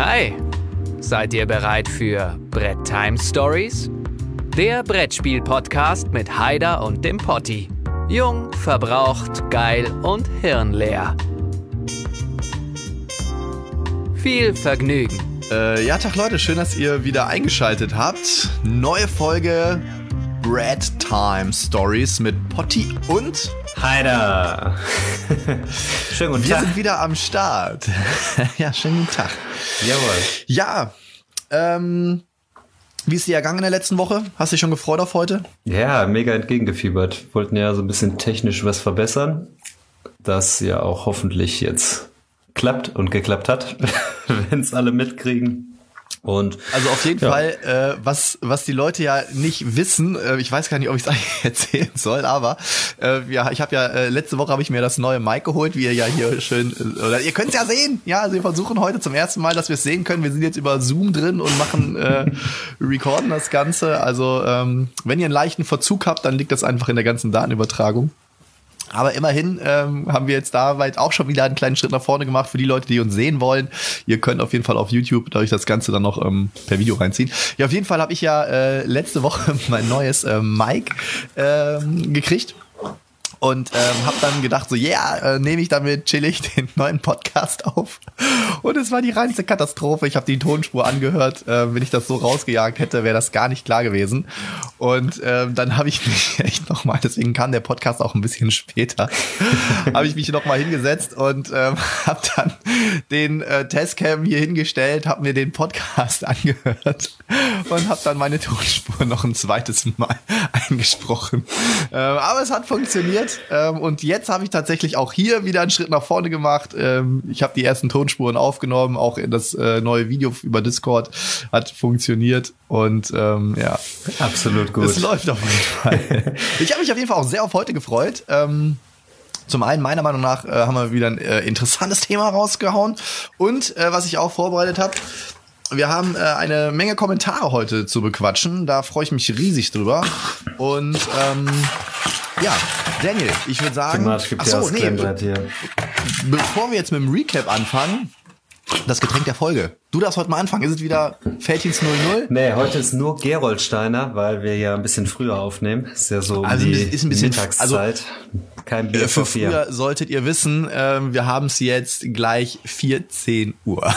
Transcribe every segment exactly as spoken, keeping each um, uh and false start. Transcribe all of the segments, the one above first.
Hi, seid ihr bereit für Brett Time Stories? Der Brettspiel-Podcast mit Haider und dem Potti. Jung, verbraucht, geil und hirnleer. Viel Vergnügen. Äh, ja, Tag Leute, schön, dass ihr wieder eingeschaltet habt. Neue Folge Brett Time Stories mit Potti und Haider. Schönen guten Wir Tag. sind wieder am Start. Ja, schönen guten Tag. Jawohl. Ja, ähm, wie ist dir ergangen in der letzten Woche? Hast du dich schon gefreut auf heute? Ja, mega entgegengefiebert. Wollten ja so ein bisschen technisch was verbessern, das ja auch hoffentlich jetzt klappt und geklappt hat, wenn es alle mitkriegen. Und also auf jeden ja. Fall, äh, was was die Leute ja nicht wissen, äh, ich weiß gar nicht, ob ich es eigentlich erzählen soll, aber äh, ja, ich habe ja äh, letzte Woche habe ich mir das neue Mic geholt, wie ihr ja hier schön, äh, oder ihr könnt es ja sehen, ja, also wir versuchen heute zum ersten Mal, dass wir es sehen können. Wir sind jetzt über Zoom drin und machen äh, recorden das Ganze. Also ähm, wenn ihr einen leichten Verzug habt, dann liegt das einfach in der ganzen Datenübertragung. Aber immerhin ähm, haben wir jetzt da weit auch schon wieder einen kleinen Schritt nach vorne gemacht für die Leute, die uns sehen wollen. Ihr könnt auf jeden Fall auf YouTube euch das Ganze dann noch ähm, per Video reinziehen. Ja, auf jeden Fall habe ich ja äh, letzte Woche mein neues äh, Mic ähm, gekriegt. Und ähm, habe dann gedacht, so, ja, yeah, äh, nehme ich damit chillig den neuen Podcast auf. Und es war die reinste Katastrophe. Ich habe die Tonspur angehört. Äh, wenn ich das so rausgejagt hätte, wäre das gar nicht klar gewesen. Und ähm, dann habe ich mich echt nochmal, deswegen kam der Podcast auch ein bisschen später, habe ich mich nochmal hingesetzt und ähm, habe dann den äh, Testcam hier hingestellt, habe mir den Podcast angehört und habe dann meine Tonspur noch ein zweites Mal eingesprochen. Äh, aber es hat funktioniert. Ähm, und jetzt habe ich tatsächlich auch hier wieder einen Schritt nach vorne gemacht. Ähm, ich habe die ersten Tonspuren aufgenommen, auch in das äh, neue Video über Discord hat funktioniert und ähm, ja. Absolut gut. Es läuft auf jeden Fall. Ich habe mich auf jeden Fall auch sehr auf heute gefreut. Ähm, Zum einen, meiner Meinung nach, äh, haben wir wieder ein äh, interessantes Thema rausgehauen. Und äh, was ich auch vorbereitet habe, wir haben äh, eine Menge Kommentare heute zu bequatschen. Da freue ich mich riesig drüber. Und ähm, ja, Daniel, ich würde sagen, achso, nee, hier. bevor wir jetzt mit dem Recap anfangen, das Getränk der Folge. Du darfst heute mal anfangen. Ist es wieder Feldhins null null? Nee, heute ist nur Geroldsteiner, weil wir ja ein bisschen früher aufnehmen. Ist ja so um also die ist ein bisschen, Mittagszeit. Also, kein Bier für vor vier. Früher solltet ihr wissen, ähm, wir haben es jetzt gleich vierzehn Uhr.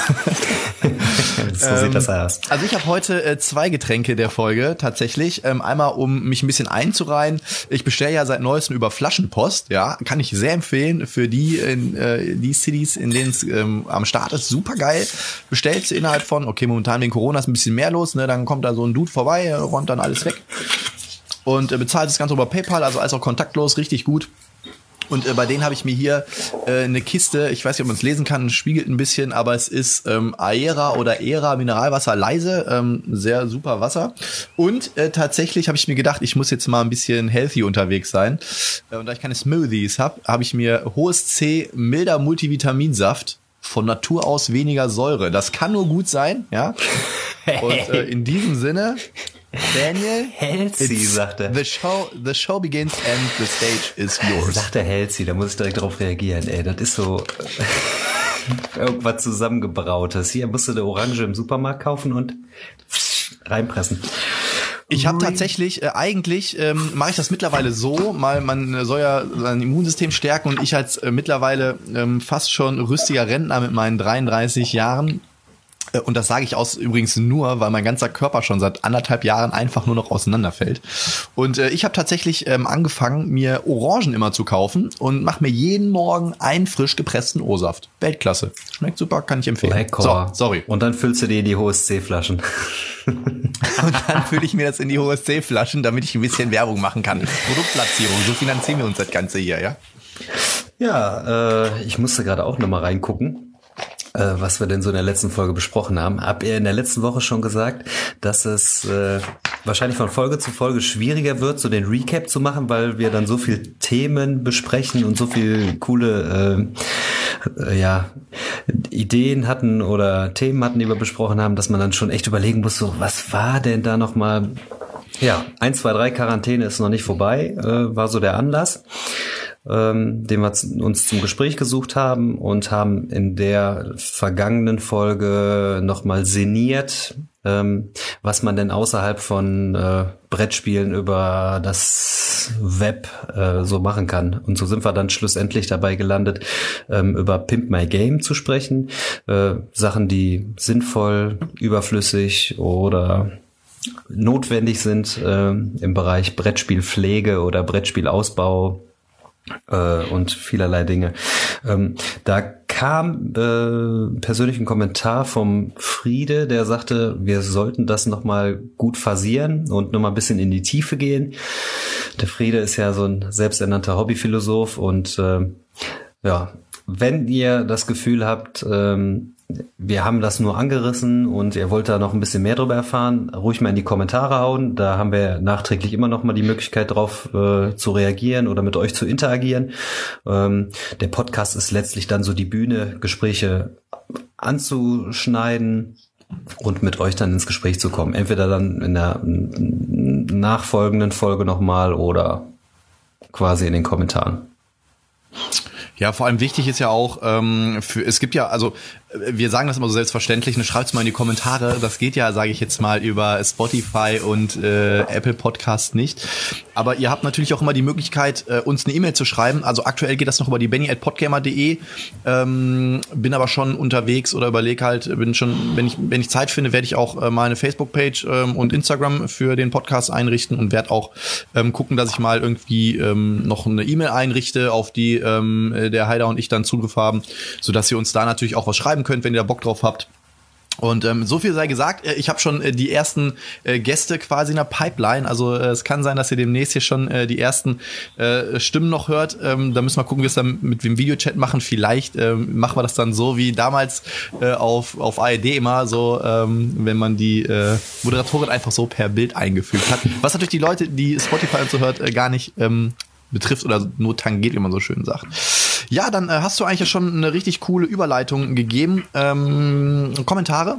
So sieht das aus. Also ich habe heute äh, zwei Getränke der Folge tatsächlich. Ähm, einmal, um mich ein bisschen einzureihen. Ich bestelle ja seit neuestem über Flaschenpost. Ja, kann ich sehr empfehlen für die in äh, die Cities, in denen es ähm, am Start ist. Super geil. Bestellst du innerhalb von, okay, momentan wegen Corona ist ein bisschen mehr los. Ne, dann kommt da so ein Dude vorbei, räumt dann alles weg und äh, bezahlt das Ganze über PayPal, also alles auch kontaktlos, richtig gut. Und äh, bei denen habe ich mir hier äh, eine Kiste, ich weiß nicht, ob man es lesen kann, spiegelt ein bisschen, aber es ist ähm, Aera oder Era Mineralwasser leise, ähm, sehr super Wasser. Und äh, tatsächlich habe ich mir gedacht, ich muss jetzt mal ein bisschen healthy unterwegs sein. Äh, und da ich keine Smoothies habe, habe ich mir hohes C milder Multivitaminsaft, von Natur aus weniger Säure. Das kann nur gut sein, ja. Und äh, in diesem Sinne, Daniel, Healthy, sagt er. The show, the show begins and the stage is yours. Sagt er Healthy, da muss ich direkt drauf reagieren. Ey, das ist so irgendwas zusammengebrautes. Hier musst du eine Orange im Supermarkt kaufen und reinpressen. Ich habe tatsächlich, äh, eigentlich ähm, mache ich das mittlerweile so, mal man soll ja sein Immunsystem stärken und ich als äh, mittlerweile ähm, fast schon rüstiger Rentner mit meinen dreiunddreißig Jahren, äh, und das sage ich aus übrigens nur, weil mein ganzer Körper schon seit anderthalb Jahren einfach nur noch auseinanderfällt. Und äh, ich habe tatsächlich ähm, angefangen, mir Orangen immer zu kaufen und mache mir jeden Morgen einen frisch gepressten O-Saft. Weltklasse. Schmeckt super, kann ich empfehlen. Lecker. So, sorry. Und dann füllst du dir die H S C-Flaschen. Und dann fülle ich mir das in die H S C-Flaschen, damit ich ein bisschen Werbung machen kann. Produktplatzierung, so finanzieren wir uns das Ganze hier, ja? Ja, äh, ich musste gerade auch nochmal reingucken, äh, was wir denn so in der letzten Folge besprochen haben. Habt ihr in der letzten Woche schon gesagt, dass es äh, wahrscheinlich von Folge zu Folge schwieriger wird, so den Recap zu machen, weil wir dann so viel Themen besprechen und so viel coole äh, äh, ja, Ideen hatten oder Themen hatten, die wir besprochen haben, dass man dann schon echt überlegen muss, so was war denn da nochmal? Ja, eins, zwei, drei Quarantäne ist noch nicht vorbei, äh, war so der Anlass. ähm, den wir z- uns zum Gespräch gesucht haben und haben in der vergangenen Folge nochmal sinniert, ähm, was man denn außerhalb von äh, Brettspielen über das Web äh, so machen kann. Und so sind wir dann schlussendlich dabei gelandet, ähm, über Pimp My Game zu sprechen. Äh, Sachen, die sinnvoll, überflüssig oder notwendig sind äh, im Bereich Brettspielpflege oder Brettspielausbau äh, und vielerlei Dinge. Ähm, da kam äh, persönlich ein Kommentar vom Friede, der sagte, wir sollten das nochmal gut phasieren und nochmal ein bisschen in die Tiefe gehen. Der Friede ist ja so ein selbsternannter Hobbyphilosoph und äh, ja, wenn ihr das Gefühl habt, ähm, wir haben das nur angerissen und ihr wollt da noch ein bisschen mehr drüber erfahren, ruhig mal in die Kommentare hauen. Da haben wir nachträglich immer noch mal die Möglichkeit drauf äh, zu reagieren oder mit euch zu interagieren. Ähm, der Podcast ist letztlich dann so die Bühne, Gespräche anzuschneiden und mit euch dann ins Gespräch zu kommen. Entweder dann in der nachfolgenden Folge nochmal oder quasi in den Kommentaren. Ja, vor allem wichtig ist ja auch, ähm, für, es gibt ja, also wir sagen das immer so selbstverständlich, ne, schreibt's mal in die Kommentare, das geht ja, sage ich jetzt mal, über Spotify und äh, Apple Podcast nicht, aber ihr habt natürlich auch immer die Möglichkeit, äh, uns eine E-Mail zu schreiben, also aktuell geht das noch über die benny at podgamer punkt de, ähm, bin aber schon unterwegs oder überlege halt, bin schon, wenn ich wenn ich Zeit finde, werde ich auch äh, mal eine Facebook-Page ähm, und Instagram für den Podcast einrichten und werde auch ähm, gucken, dass ich mal irgendwie ähm, noch eine E-Mail einrichte, auf die ähm, der Heider und ich dann Zugriff haben, sodass ihr uns da natürlich auch was schreiben könnt, wenn ihr da Bock drauf habt. Und ähm, so viel sei gesagt, ich habe schon äh, die ersten äh, Gäste quasi in der Pipeline, also äh, es kann sein, dass ihr demnächst hier schon äh, die ersten äh, Stimmen noch hört. Ähm, da müssen wir gucken, wie wir es dann mit dem Videochat machen. Vielleicht ähm, machen wir das dann so wie damals äh, auf auf A R D immer so, ähm, wenn man die äh, Moderatorin einfach so per Bild eingefügt hat. Was natürlich die Leute, die Spotify und so hört, äh, gar nicht ähm, betrifft oder nur tangiert, wie man so schön sagt. Ja, dann äh, hast du eigentlich ja schon eine richtig coole Überleitung gegeben. Ähm, Kommentare.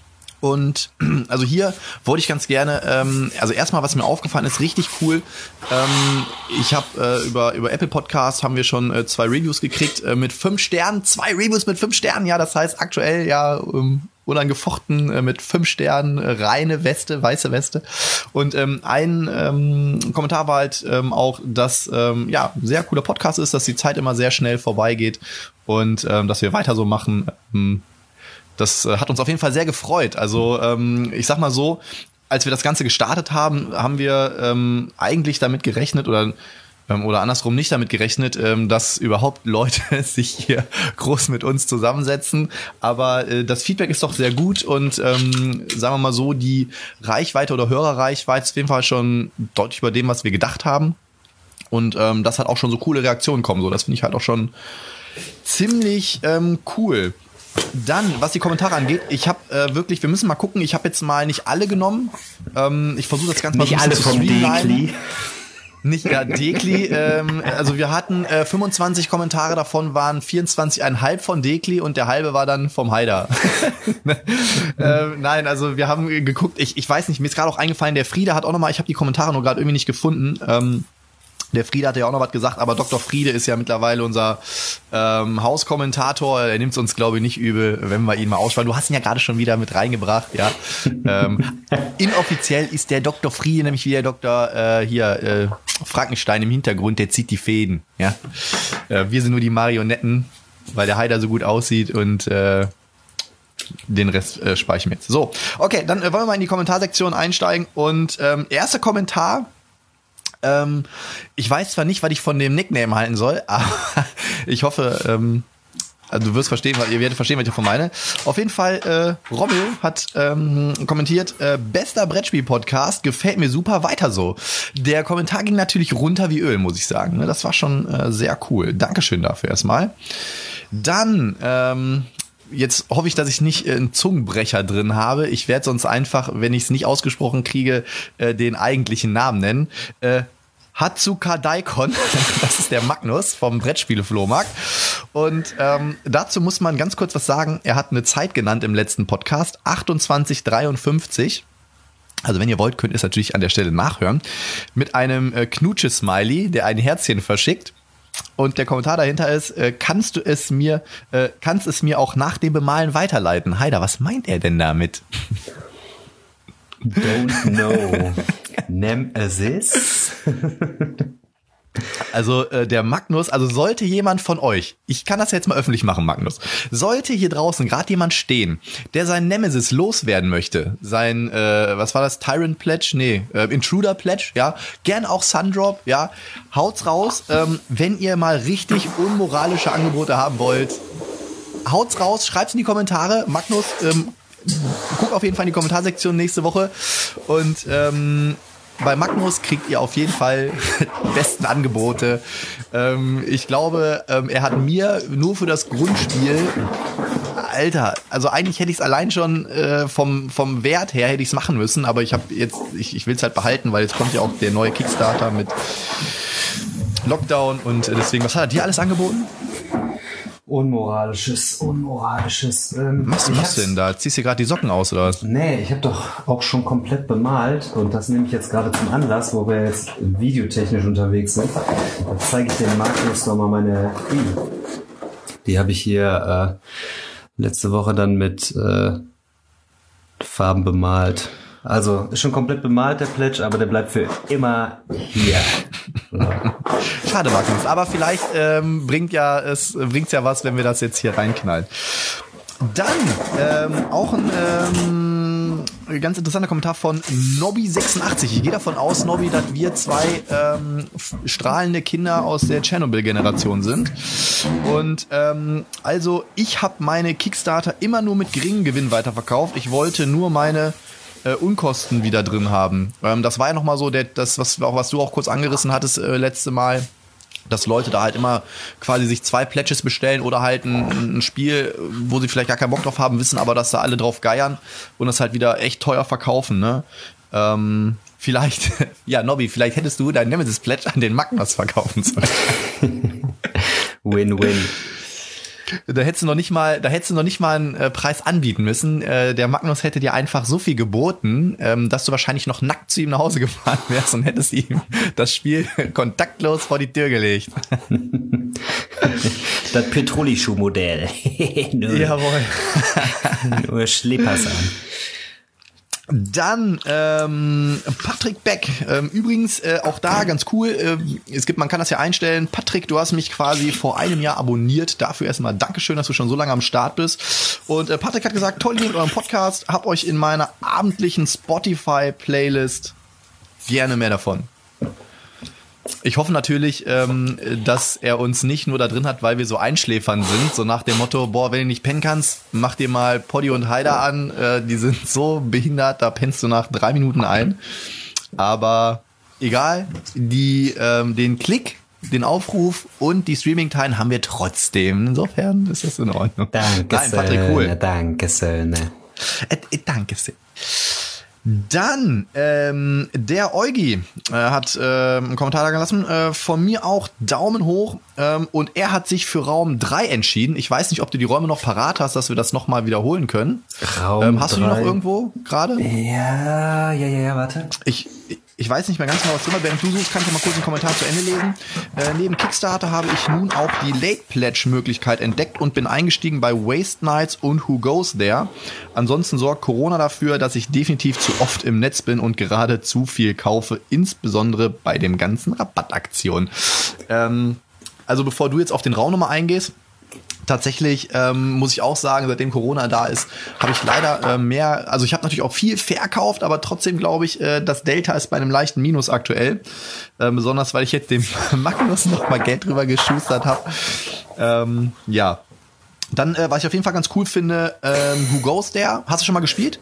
Und also hier wollte ich ganz gerne, ähm, also erstmal, was mir aufgefallen ist, richtig cool. Ähm, ich habe äh, über über Apple Podcasts haben wir schon äh, zwei Reviews gekriegt äh, mit fünf Sternen, zwei Reviews mit fünf Sternen. Ja, das heißt aktuell ja ähm, unangefochten äh, mit fünf Sternen, äh, reine Weste, weiße Weste. Und ähm, ein ähm, Kommentar war halt ähm, auch, dass ähm, ja sehr cooler Podcast ist, dass die Zeit immer sehr schnell vorbeigeht und ähm, dass wir weiter so machen. Ähm, Das äh, hat uns auf jeden Fall sehr gefreut. Also ähm, ich sag mal so, als wir das Ganze gestartet haben, haben wir ähm, eigentlich damit gerechnet oder ähm, oder andersrum nicht damit gerechnet, ähm, dass überhaupt Leute sich hier groß mit uns zusammensetzen. Aber äh, das Feedback ist doch sehr gut und ähm, sagen wir mal so, die Reichweite oder Hörerreichweite ist auf jeden Fall schon deutlich über dem, was wir gedacht haben. Und ähm, das hat auch schon so coole Reaktionen kommen. So, das finde ich halt auch schon ziemlich ähm, cool. Dann, was die Kommentare angeht, ich habe äh, wirklich, wir müssen mal gucken, ich habe jetzt mal nicht alle genommen. Ähm, ich versuche das Ganze mal nicht so ein bisschen alle zu vom Dekli. Nicht ja, Dekli. ähm, also wir hatten äh, fünfundzwanzig Kommentare, davon waren vierundzwanzig Komma fünf von Dekli und der halbe war dann vom Heider. äh, nein, also wir haben geguckt, ich, ich weiß nicht, mir ist gerade auch eingefallen, der Friede hat auch nochmal, ich habe die Kommentare nur gerade irgendwie nicht gefunden, ähm, der Friede hatte ja auch noch was gesagt, aber Doktor Friede ist ja mittlerweile unser ähm, Hauskommentator. Er nimmt es uns, glaube ich, nicht übel, wenn wir ihn mal ausschreiben. Du hast ihn ja gerade schon wieder mit reingebracht, ja. ähm, inoffiziell ist der Doktor Friede nämlich wie der Doktor äh, hier äh, Frankenstein im Hintergrund, der zieht die Fäden, ja. Äh, wir sind nur die Marionetten, weil der Heider so gut aussieht und äh, den Rest äh, spare ich mir jetzt. So, okay, dann äh, wollen wir mal in die Kommentarsektion einsteigen und ähm, erster Kommentar. Ähm, ich weiß zwar nicht, was ich von dem Nickname halten soll, aber ich hoffe, ähm, also du wirst verstehen, ihr werdet verstehen, was ich davon meine. Auf jeden Fall, äh, Rommel hat ähm, kommentiert, äh, bester Brettspiel-Podcast, gefällt mir super, weiter so. Der Kommentar ging natürlich runter wie Öl, muss ich sagen. Das war schon äh, sehr cool. Dankeschön dafür erstmal. Dann, ähm, jetzt hoffe ich, dass ich nicht äh, einen Zungenbrecher drin habe. Ich werde sonst einfach, wenn ich es nicht ausgesprochen kriege, äh, den eigentlichen Namen nennen. Äh, Hatsuka Daikon, das ist der Magnus vom Brettspiele-Flohmarkt. Und ähm, dazu muss man ganz kurz was sagen. Er hat eine Zeit genannt im letzten Podcast, achtundzwanzig dreiundfünfzig. Also wenn ihr wollt, könnt ihr es natürlich an der Stelle nachhören. Mit einem äh, Knutsche-Smiley, der ein Herzchen verschickt. Und der Kommentar dahinter ist, äh, kannst du es mir, äh, kannst es mir auch nach dem Bemalen weiterleiten? Heider, was meint er denn damit? Don't know. Nemesis? Also äh, der Magnus, also sollte jemand von euch, ich kann das jetzt mal öffentlich machen, Magnus, sollte hier draußen gerade jemand stehen, der seinen Nemesis loswerden möchte, sein, äh, was war das, Tyrant Pledge? Nee, äh, Intruder Pledge, ja, gern auch Sundrop, ja, haut's raus, ähm, wenn ihr mal richtig unmoralische Angebote haben wollt, haut's raus, schreibt's in die Kommentare, Magnus, ähm, guck auf jeden Fall in die Kommentarsektion nächste Woche und ähm, bei Magnus kriegt ihr auf jeden Fall die besten Angebote. Ähm, ich glaube, ähm, er hat mir nur für das Grundspiel, Alter, also eigentlich hätte ich es allein schon äh, vom, vom Wert her hätte ich es machen müssen, aber ich habe jetzt, ich, ich will es halt behalten, weil jetzt kommt ja auch der neue Kickstarter mit Lockdown und deswegen, was hat er dir alles angeboten? Unmoralisches, unmoralisches. Ähm, was machst du denn da? Ziehst du gerade die Socken aus, oder was? Nee, ich habe doch auch schon komplett bemalt und das nehme ich jetzt gerade zum Anlass, wo wir jetzt videotechnisch unterwegs sind. Da zeige ich dem Markus nochmal meine die. Die habe ich hier äh, letzte Woche dann mit äh, Farben bemalt. Also ist schon komplett bemalt, der Pledge, aber der bleibt für immer hier. So. Schade, Magnus, aber vielleicht ähm, bringt ja es bringt's ja was, wenn wir das jetzt hier reinknallen. Dann ähm, auch ein ähm, ganz interessanter Kommentar von Nobby sechsundachtzig. Ich gehe davon aus, Nobby, dass wir zwei ähm, strahlende Kinder aus der Tschernobyl-Generation sind. Und ähm, also ich habe meine Kickstarter immer nur mit geringem Gewinn weiterverkauft. Ich wollte nur meine äh, Unkosten wieder drin haben. Ähm, das war ja nochmal so, der, das, was, auch, was du auch kurz angerissen hattest äh, letzte Mal, dass Leute da halt immer quasi sich zwei Pledges bestellen oder halt ein, ein Spiel, wo sie vielleicht gar keinen Bock drauf haben, wissen aber, dass da alle drauf geiern und das halt wieder echt teuer verkaufen, ne? Ähm, vielleicht, ja, Nobby, vielleicht hättest du dein Nemesis Pledge an den Magnus verkaufen sollen. Win-win. Da hättest du noch nicht mal, da hättest du noch nicht mal einen äh, Preis anbieten müssen. Äh, der Magnus hätte dir einfach so viel geboten, ähm, dass du wahrscheinlich noch nackt zu ihm nach Hause gefahren wärst und hättest ihm das Spiel kontaktlos vor die Tür gelegt. Das Petroli-Schuh-Modell. Jawohl. Nur Schlippers an. Dann ähm, Patrick Beck. Ähm, übrigens äh, auch da ganz cool. Äh, es gibt, man kann das ja einstellen. Patrick, du hast mich quasi vor einem Jahr abonniert. Dafür erstmal Dankeschön, dass du schon so lange am Start bist. Und äh, Patrick hat gesagt, toll mit eurem Podcast. Hab euch in meiner abendlichen Spotify-Playlist. Gerne mehr davon. Ich hoffe natürlich, ähm, dass er uns nicht nur da drin hat, weil wir so Einschläfern sind. So nach dem Motto, boah, wenn du nicht pennen kannst, mach dir mal Poddy und Heider an. Äh, die sind so behindert, da pennst du nach drei Minuten ein. Aber egal, die, ähm, den Klick, den Aufruf und die Streaming-Time haben wir trotzdem. Insofern ist das in Ordnung. Danke, Nein, Patrick, cool. Danke, Söhne. Äh, äh, danke sehr. Dann, ähm, der Eugi äh, hat äh, einen Kommentar da gelassen, äh, von mir auch Daumen hoch, ähm, und er hat sich für Raum drei entschieden. Ich weiß nicht, ob du die Räume noch parat hast, dass wir das nochmal wiederholen können. Raum ähm, hast drei. du die noch irgendwo gerade? Ja, ja, ja, ja, warte. Ich, ich weiß nicht mehr ganz genau, was drin war. Während du suchst, kann ich ja mal kurz einen Kommentar zu Ende lesen. Äh, neben Kickstarter habe ich nun auch die Late Pledge Möglichkeit entdeckt und bin eingestiegen bei Waste Nights und Who Goes There. Ansonsten sorgt Corona dafür, dass ich definitiv zu oft im Netz bin und gerade zu viel kaufe, insbesondere bei den ganzen Rabattaktionen. Ähm, also bevor du jetzt auf den Raum nochmal eingehst, tatsächlich ähm, muss ich auch sagen, seitdem Corona da ist, habe ich leider äh, mehr, also ich habe natürlich auch viel verkauft, aber trotzdem glaube ich, äh, das Delta ist bei einem leichten Minus aktuell. Äh, besonders, weil ich jetzt dem Magnus noch mal Geld drüber geschustert habe. Ähm, ja. Dann, äh, was ich auf jeden Fall ganz cool finde, ähm, Who Goes There? Hast du schon mal gespielt?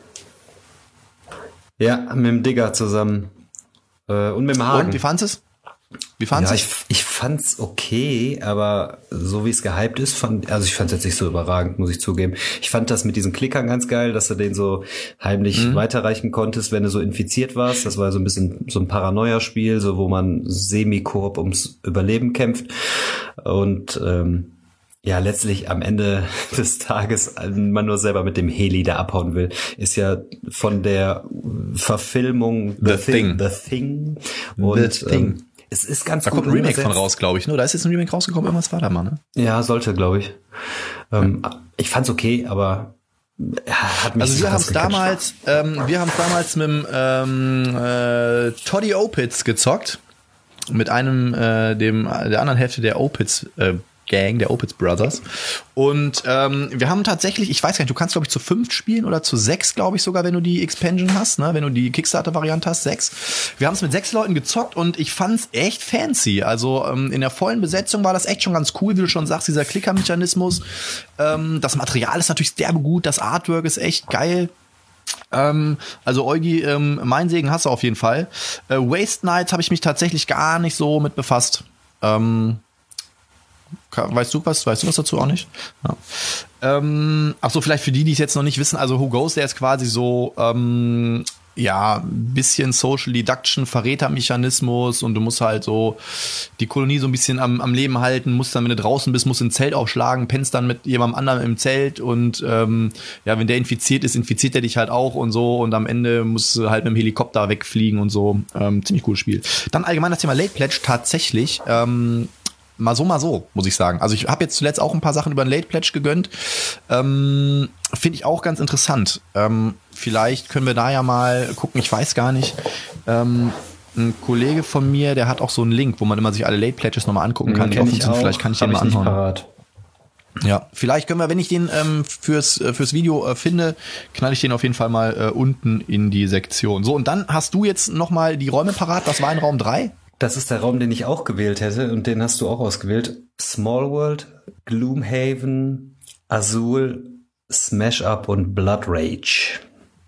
Ja, mit dem Digger zusammen. Äh, und mit dem Hagen. Und wie fandest du es? Wie fandst ja, du ich, ich fand's okay, aber so wie es gehypt ist, fand, also ich fand's jetzt nicht so überragend, muss ich zugeben. Ich fand das mit diesen Klickern ganz geil, dass du den so heimlich mhm. weiterreichen konntest, wenn du so infiziert warst. Das war so ein bisschen so ein Paranoia-Spiel, so wo man semi-koop ums Überleben kämpft. Und ähm, ja, letztlich am Ende des Tages man nur selber mit dem Heli da abhauen will, ist ja von der Verfilmung The, The Thing. The Thing. Und The Thing. Ähm, Es ist ganz da gut kommt ein Remake umgesetzt. von raus, glaube ich. Ne? Da ist jetzt ein Remake rausgekommen, irgendwas war da mal, ne? Ja, sollte, glaube ich. Ähm, ich fand's okay, aber ja, hat mich Also wir krass haben es gecatcht. damals, ähm, wir haben es damals mit dem ähm, äh, Toddy Opitz gezockt. Mit einem, äh, dem, der anderen Hälfte der Opitz äh, Gang, der Opitz Brothers. Und ähm, wir haben tatsächlich, ich weiß gar nicht, du kannst, glaube ich, zu fünf spielen oder zu sechs, glaube ich, sogar, wenn du die Expansion hast, ne? Wenn du die Kickstarter-Variante hast, sechs. Wir haben es mit sechs Leuten gezockt und ich fand's echt fancy. Also ähm, in der vollen Besetzung war das echt schon ganz cool, wie du schon sagst, dieser Klicker-Mechanismus. Ähm, das Material ist natürlich derbe gut, das Artwork ist echt geil. Ähm, also Eugi, ähm, mein Segen hast du auf jeden Fall. Äh, Waste Knights habe ich mich tatsächlich gar nicht so mit befasst. Ähm, Weißt du was? Weißt du was dazu auch nicht? Ja. Ähm, ach so, vielleicht für die, die es jetzt noch nicht wissen. Also Who Goes, der ist quasi so, ähm, ja, ein bisschen Social Deduction, Verrätermechanismus und du musst halt so die Kolonie so ein bisschen am, am Leben halten, musst dann, wenn du draußen bist, musst du ein Zelt aufschlagen, pennst dann mit jemandem anderen im Zelt und ähm, ja, wenn der infiziert ist, infiziert er dich halt auch und so und am Ende musst du halt mit dem Helikopter wegfliegen und so. Ähm, ziemlich cooles Spiel. Dann allgemein das Thema Late Pledge tatsächlich, ähm, mal so, mal so, muss ich sagen. Also ich habe jetzt zuletzt auch ein paar Sachen über den Late Pledge gegönnt. Ähm, Finde ich auch ganz interessant. Ähm, vielleicht können wir da ja mal gucken, ich weiß gar nicht. Ähm, ein Kollege von mir, der hat auch so einen Link, wo man immer sich alle Late Pledges nochmal angucken kann. Kenn ich auch. Vielleicht kann ich den Hab mal ich nicht anhauen. parat. Ja, vielleicht können wir, wenn ich den ähm, fürs, äh, fürs Video äh, finde, knall ich den auf jeden Fall mal äh, unten in die Sektion. So, und dann hast du jetzt nochmal die Räume parat. Was war in Raum drei? Das ist der Raum, den ich auch gewählt hätte und den hast du auch ausgewählt. Small World, Gloomhaven, Azul, Smash Up und Blood Rage.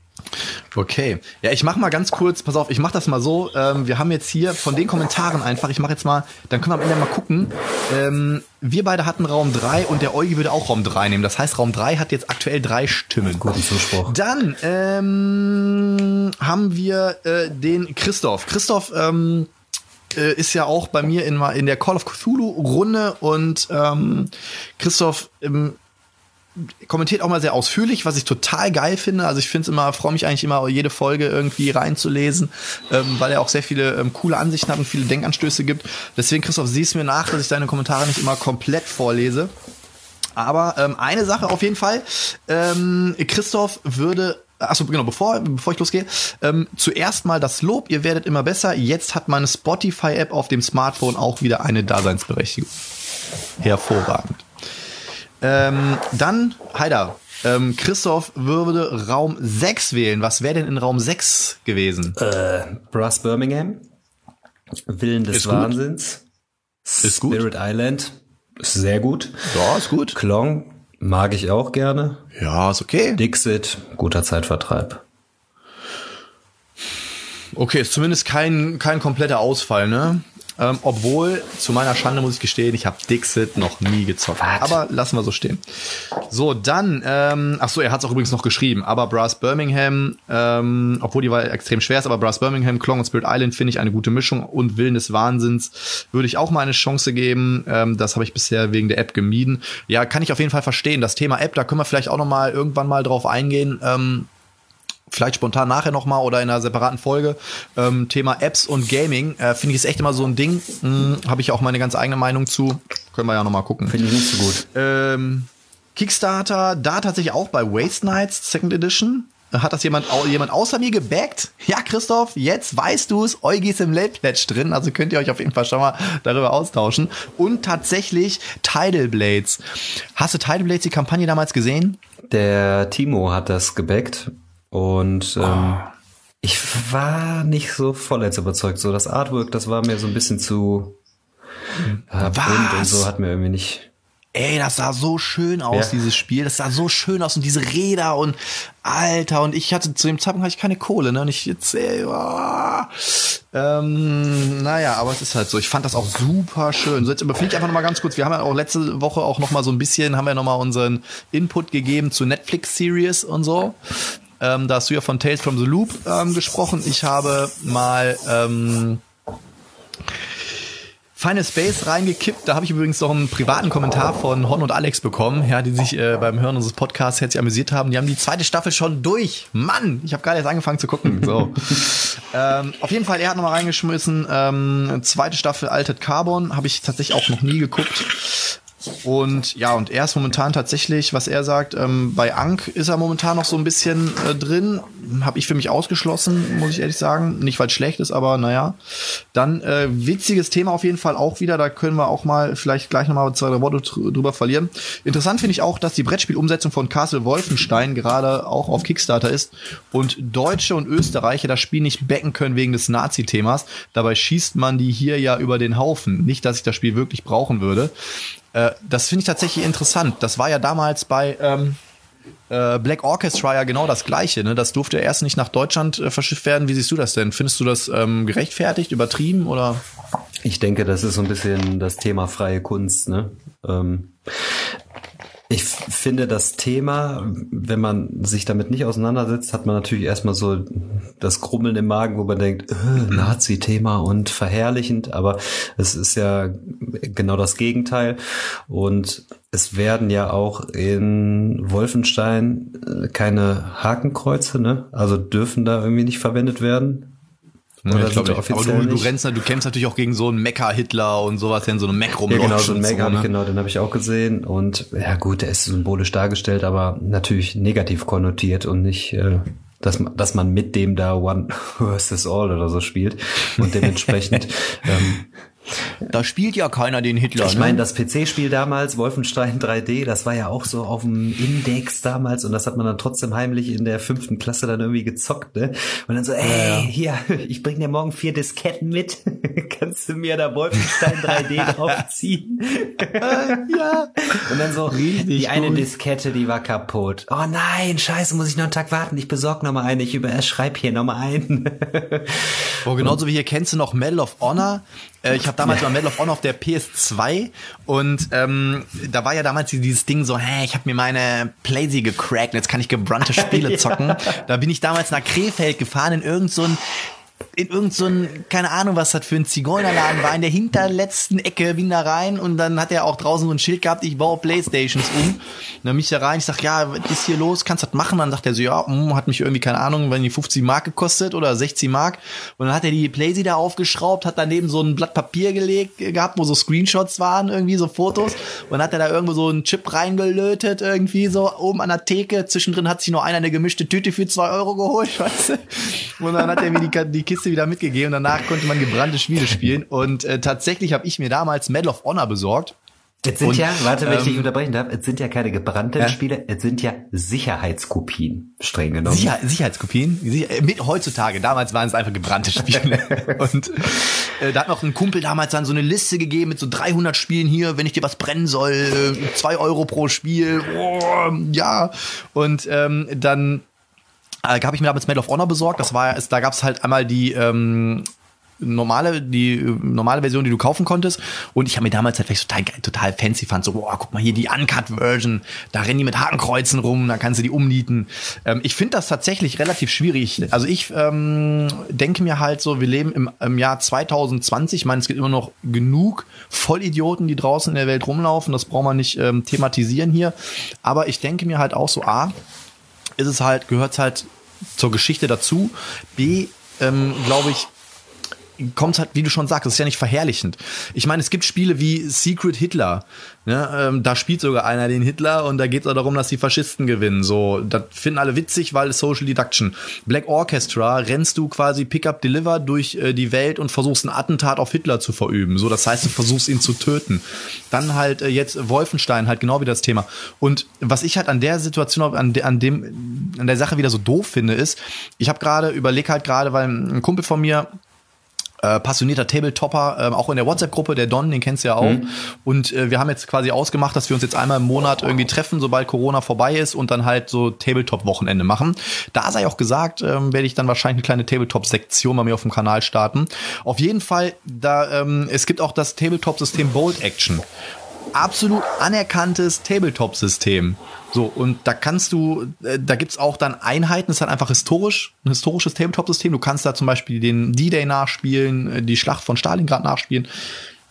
Okay. Ja, ich mach mal ganz kurz, pass auf, ich mach das mal so. Ähm, wir haben jetzt hier von den Kommentaren einfach, ich mach jetzt mal, dann können wir am Ende mal gucken. Ähm, wir beide hatten Raum drei und der Eugi würde auch Raum drei nehmen. Das heißt, Raum drei hat jetzt aktuell drei Stimmen. Guten Zuspruch. Dann ähm, haben wir äh, den Christoph. Christoph, ähm, ist ja auch bei mir in, in der Call of Cthulhu-Runde und ähm, Christoph ähm, kommentiert auch mal sehr ausführlich, was ich total geil finde. Also ich finde es immer, freue mich eigentlich immer, jede Folge irgendwie reinzulesen, ähm, weil er auch sehr viele ähm, coole Ansichten hat und viele Denkanstöße gibt. Deswegen, Christoph, siehst mir nach, dass ich deine Kommentare nicht immer komplett vorlese. Aber ähm, eine Sache auf jeden Fall, ähm, Christoph würde Achso, genau, bevor, bevor ich losgehe, ähm, zuerst mal das Lob, ihr werdet immer besser. Jetzt hat meine Spotify-App auf dem Smartphone auch wieder eine Daseinsberechtigung. Hervorragend. Ähm, dann, Haidar, ähm, Christoph würde Raum sechs wählen. Was wäre denn in Raum sechs gewesen? Äh, Brass Birmingham, Willen des Ist gut. Wahnsinns, Ist gut. Spirit Island, ist sehr gut. Ja, ist gut. Klong, mag ich auch gerne. Ja, ist okay. Dixit, guter Zeitvertreib. Okay, ist zumindest kein, kein kompletter Ausfall, ne? Ähm, obwohl, zu meiner Schande muss ich gestehen, ich habe Dixit noch nie gezockt. Was? Aber lassen wir so stehen. So, dann, ähm, ach so, er hat es auch übrigens noch geschrieben, aber Brass Birmingham, ähm, obwohl die Wahl extrem schwer ist, aber Brass Birmingham, Klong und Spirit Island finde ich eine gute Mischung und Willen des Wahnsinns würde ich auch mal eine Chance geben. Ähm, das habe ich bisher wegen der App gemieden. Ja, kann ich auf jeden Fall verstehen. Das Thema App, da können wir vielleicht auch noch mal irgendwann mal drauf eingehen. Ähm, Vielleicht spontan nachher nochmal oder in einer separaten Folge. Ähm, Thema Apps und Gaming. Äh, Finde ich ist echt immer so ein Ding. Hm, Habe ich auch meine ganz eigene Meinung zu. Können wir ja nochmal gucken. Finde ich nicht so gut. Ähm, Kickstarter, da tatsächlich auch bei Waste Knights Second Edition. Hat das jemand, jemand außer mir gebackt? Ja, Christoph, jetzt weißt du es. Eugi ist im Late Pledge drin. Also könnt ihr euch auf jeden Fall schon mal darüber austauschen. Und tatsächlich Tidal Blades. Hast du Tidal Blades, die Kampagne damals gesehen? Der Timo hat das gebackt. Und ähm, oh. ich war nicht so vollends überzeugt. So das Artwork, das war mir so ein bisschen zu äh, bunt und so, hat mir irgendwie nicht. Ey, das sah so schön aus, ja. dieses Spiel. Das sah so schön aus und diese Räder und Alter. Und ich hatte zu dem Zeitpunkt hatte ich keine Kohle, ne? Und ich jetzt, ey, oh. ähm, naja, aber es ist halt so. Ich fand das auch super schön. So, jetzt überfliege ich einfach noch mal ganz kurz. Wir haben ja auch letzte Woche auch noch mal so ein bisschen, haben wir noch mal unseren Input gegeben zu Netflix-Series und so. Ähm, da hast du ja von Tales from the Loop ähm, gesprochen. Ich habe mal ähm, Final Space reingekippt. Da habe ich übrigens noch einen privaten Kommentar von Hon und Alex bekommen, ja, die sich äh, beim Hören unseres Podcasts herzlich amüsiert haben. Die haben die zweite Staffel schon durch. Mann, ich habe gerade erst angefangen zu gucken. So. ähm, auf jeden Fall, er hat nochmal reingeschmissen. Ähm, zweite Staffel Altered Carbon habe ich tatsächlich auch noch nie geguckt. Und ja, und er ist momentan tatsächlich, was er sagt, ähm, bei Ankh ist er momentan noch so ein bisschen äh, drin. Habe ich für mich ausgeschlossen, muss ich ehrlich sagen. Nicht, weil es schlecht ist, aber naja. Dann äh, witziges Thema auf jeden Fall auch wieder. Da können wir auch mal vielleicht gleich nochmal zwei, drei Worte drüber verlieren. Interessant finde ich auch, dass die Brettspielumsetzung von Castle Wolfenstein gerade auch auf Kickstarter ist und Deutsche und Österreicher das Spiel nicht backen können wegen des Nazi-Themas. Dabei schießt man die hier ja über den Haufen. Nicht, dass ich das Spiel wirklich brauchen würde. Äh, das finde ich tatsächlich interessant. Das war ja damals bei ähm, äh, Black Orchestra ja genau das Gleiche. Ne? Das durfte ja erst nicht nach Deutschland äh, verschifft werden. Wie siehst du das denn? Findest du das ähm, gerechtfertigt, übertrieben oder? Ich denke, das ist so ein bisschen das Thema freie Kunst. Ne? Ähm Ich finde das Thema, wenn man sich damit nicht auseinandersetzt, hat man natürlich erstmal so das Grummeln im Magen, wo man denkt, äh, Nazi-Thema und verherrlichend, aber es ist ja genau das Gegenteil. Und es werden ja auch in Wolfenstein keine Hakenkreuze, ne? Also dürfen da irgendwie nicht verwendet werden. Ja, ich glaub, aber du, du rennst, du kämpfst natürlich auch gegen so einen Mecha-Hitler und sowas, der in so einem Mech rumläuft. Ja, genau, so einen Mech, so, hab ne? ich, genau, den habe ich auch gesehen. Und ja gut, der ist symbolisch dargestellt, aber natürlich negativ konnotiert und nicht, äh, dass man, dass man mit dem da One versus All oder so spielt. Und dementsprechend ähm, da spielt ja keiner den Hitler. Ich ne? meine, das P C-Spiel damals, Wolfenstein drei D, das war ja auch so auf dem Index damals und das hat man dann trotzdem heimlich in der fünften Klasse dann irgendwie gezockt, ne? Und dann so, ey, ja. hier, ich bring dir morgen vier Disketten mit, kannst du mir da Wolfenstein drei D draufziehen? Ja. Und dann so, richtig die gut. Eine Diskette, die war kaputt. Oh nein, scheiße, muss ich noch einen Tag warten, ich besorg noch mal eine, ich über, schreib hier noch mal ein. Oh, genauso wie hier kennst du noch Medal of Honor. Ich habe damals ja. mal Medal of Honor auf der P S zwei und ähm, da war ja damals dieses Ding so, hä, ich habe mir meine Playsee gecrackt, jetzt kann ich gebrannte Spiele zocken. Ja. Da bin ich damals nach Krefeld gefahren in irgend so ein in irgend so ein, keine Ahnung, was das für ein Zigeunerladen war, in der hinterletzten Ecke, bin da rein und dann hat er auch draußen so ein Schild gehabt, ich baue Playstations um. Und dann bin ich da rein, ich sag, ja, was ist hier los, kannst du das machen? Dann sagt er so, ja, mh, hat mich irgendwie, keine Ahnung, wenn die fünfzig Mark gekostet oder sechzig Mark. Und dann hat er die Playsee da aufgeschraubt, hat daneben so ein Blatt Papier gelegt gehabt, wo so Screenshots waren, irgendwie so Fotos. Und dann hat er da irgendwo so einen Chip reingelötet, irgendwie so oben an der Theke. Zwischendrin hat sich noch einer eine gemischte Tüte für zwei Euro geholt, weißt du? Und dann hat er mir die, die Kiste wieder mitgegeben und danach konnte man gebrannte Spiele spielen und äh, tatsächlich habe ich mir damals Medal of Honor besorgt. Jetzt sind und, ja, warte, wenn ähm, ich dich unterbrechen darf, es sind ja keine gebrannten ja? Spiele, es sind ja Sicherheitskopien, streng genommen. Sicher, Sicherheitskopien? Sicher, mit heutzutage, damals waren es einfach gebrannte Spiele. Und äh, da hat noch ein Kumpel damals dann so eine Liste gegeben mit so dreihundert Spielen hier, wenn ich dir was brennen soll, äh, zwei Euro pro Spiel, oh, ja. Und ähm, dann äh, habe ich mir damals Medal of Honor besorgt. Das war, da gab es halt einmal die ähm, normale, die normale Version, die du kaufen konntest. Und ich habe mir damals halt total, total fancy fand, so, boah, guck mal hier die Uncut-Version, da rennen die mit Hakenkreuzen rum, da kannst du die umnieten. Ähm, ich finde das tatsächlich relativ schwierig. Also ich ähm, denke mir halt so, wir leben im, im Jahr zwanzig zwanzig. Ich meine, es gibt immer noch genug Vollidioten, die draußen in der Welt rumlaufen. Das braucht man nicht ähm, thematisieren hier. Aber ich denke mir halt auch so, A, ist es halt, gehört es halt zur Geschichte dazu. B, ähm, glaube ich, kommt halt, wie du schon sagst, das ist ja nicht verherrlichend. Ich meine, es gibt Spiele wie Secret Hitler. Ne? Ähm, da spielt sogar einer den Hitler und da geht es auch darum, dass die Faschisten gewinnen. So, das finden alle witzig, weil es Social Deduction. Black Orchestra rennst du quasi Pick-up Deliver durch äh, die Welt und versuchst ein Attentat auf Hitler zu verüben. So, das heißt, du versuchst ihn zu töten. Dann halt äh, jetzt Wolfenstein, halt genau wie das Thema. Und was ich halt an der Situation, an, de, an dem, an der Sache wieder so doof finde, ist, ich habe gerade, überleg halt gerade, weil ein Kumpel von mir, Äh, passionierter Tabletopper, äh, auch in der WhatsApp-Gruppe, der Don, den kennst du ja auch. Mhm. Und äh, wir haben jetzt quasi ausgemacht, dass wir uns jetzt einmal im Monat irgendwie treffen, sobald Corona vorbei ist und dann halt so Tabletop-Wochenende machen. Da sei auch gesagt, ähm, werde ich dann wahrscheinlich eine kleine Tabletop-Sektion bei mir auf dem Kanal starten. Auf jeden Fall, da ähm, es gibt auch das Tabletop-System Bolt Action. Absolut anerkanntes Tabletop-System. So, und da kannst du, äh, da gibt's auch dann Einheiten, das ist halt einfach historisch, ein historisches Tabletop-System. Du kannst da zum Beispiel den D-Day nachspielen, die Schlacht von Stalingrad nachspielen.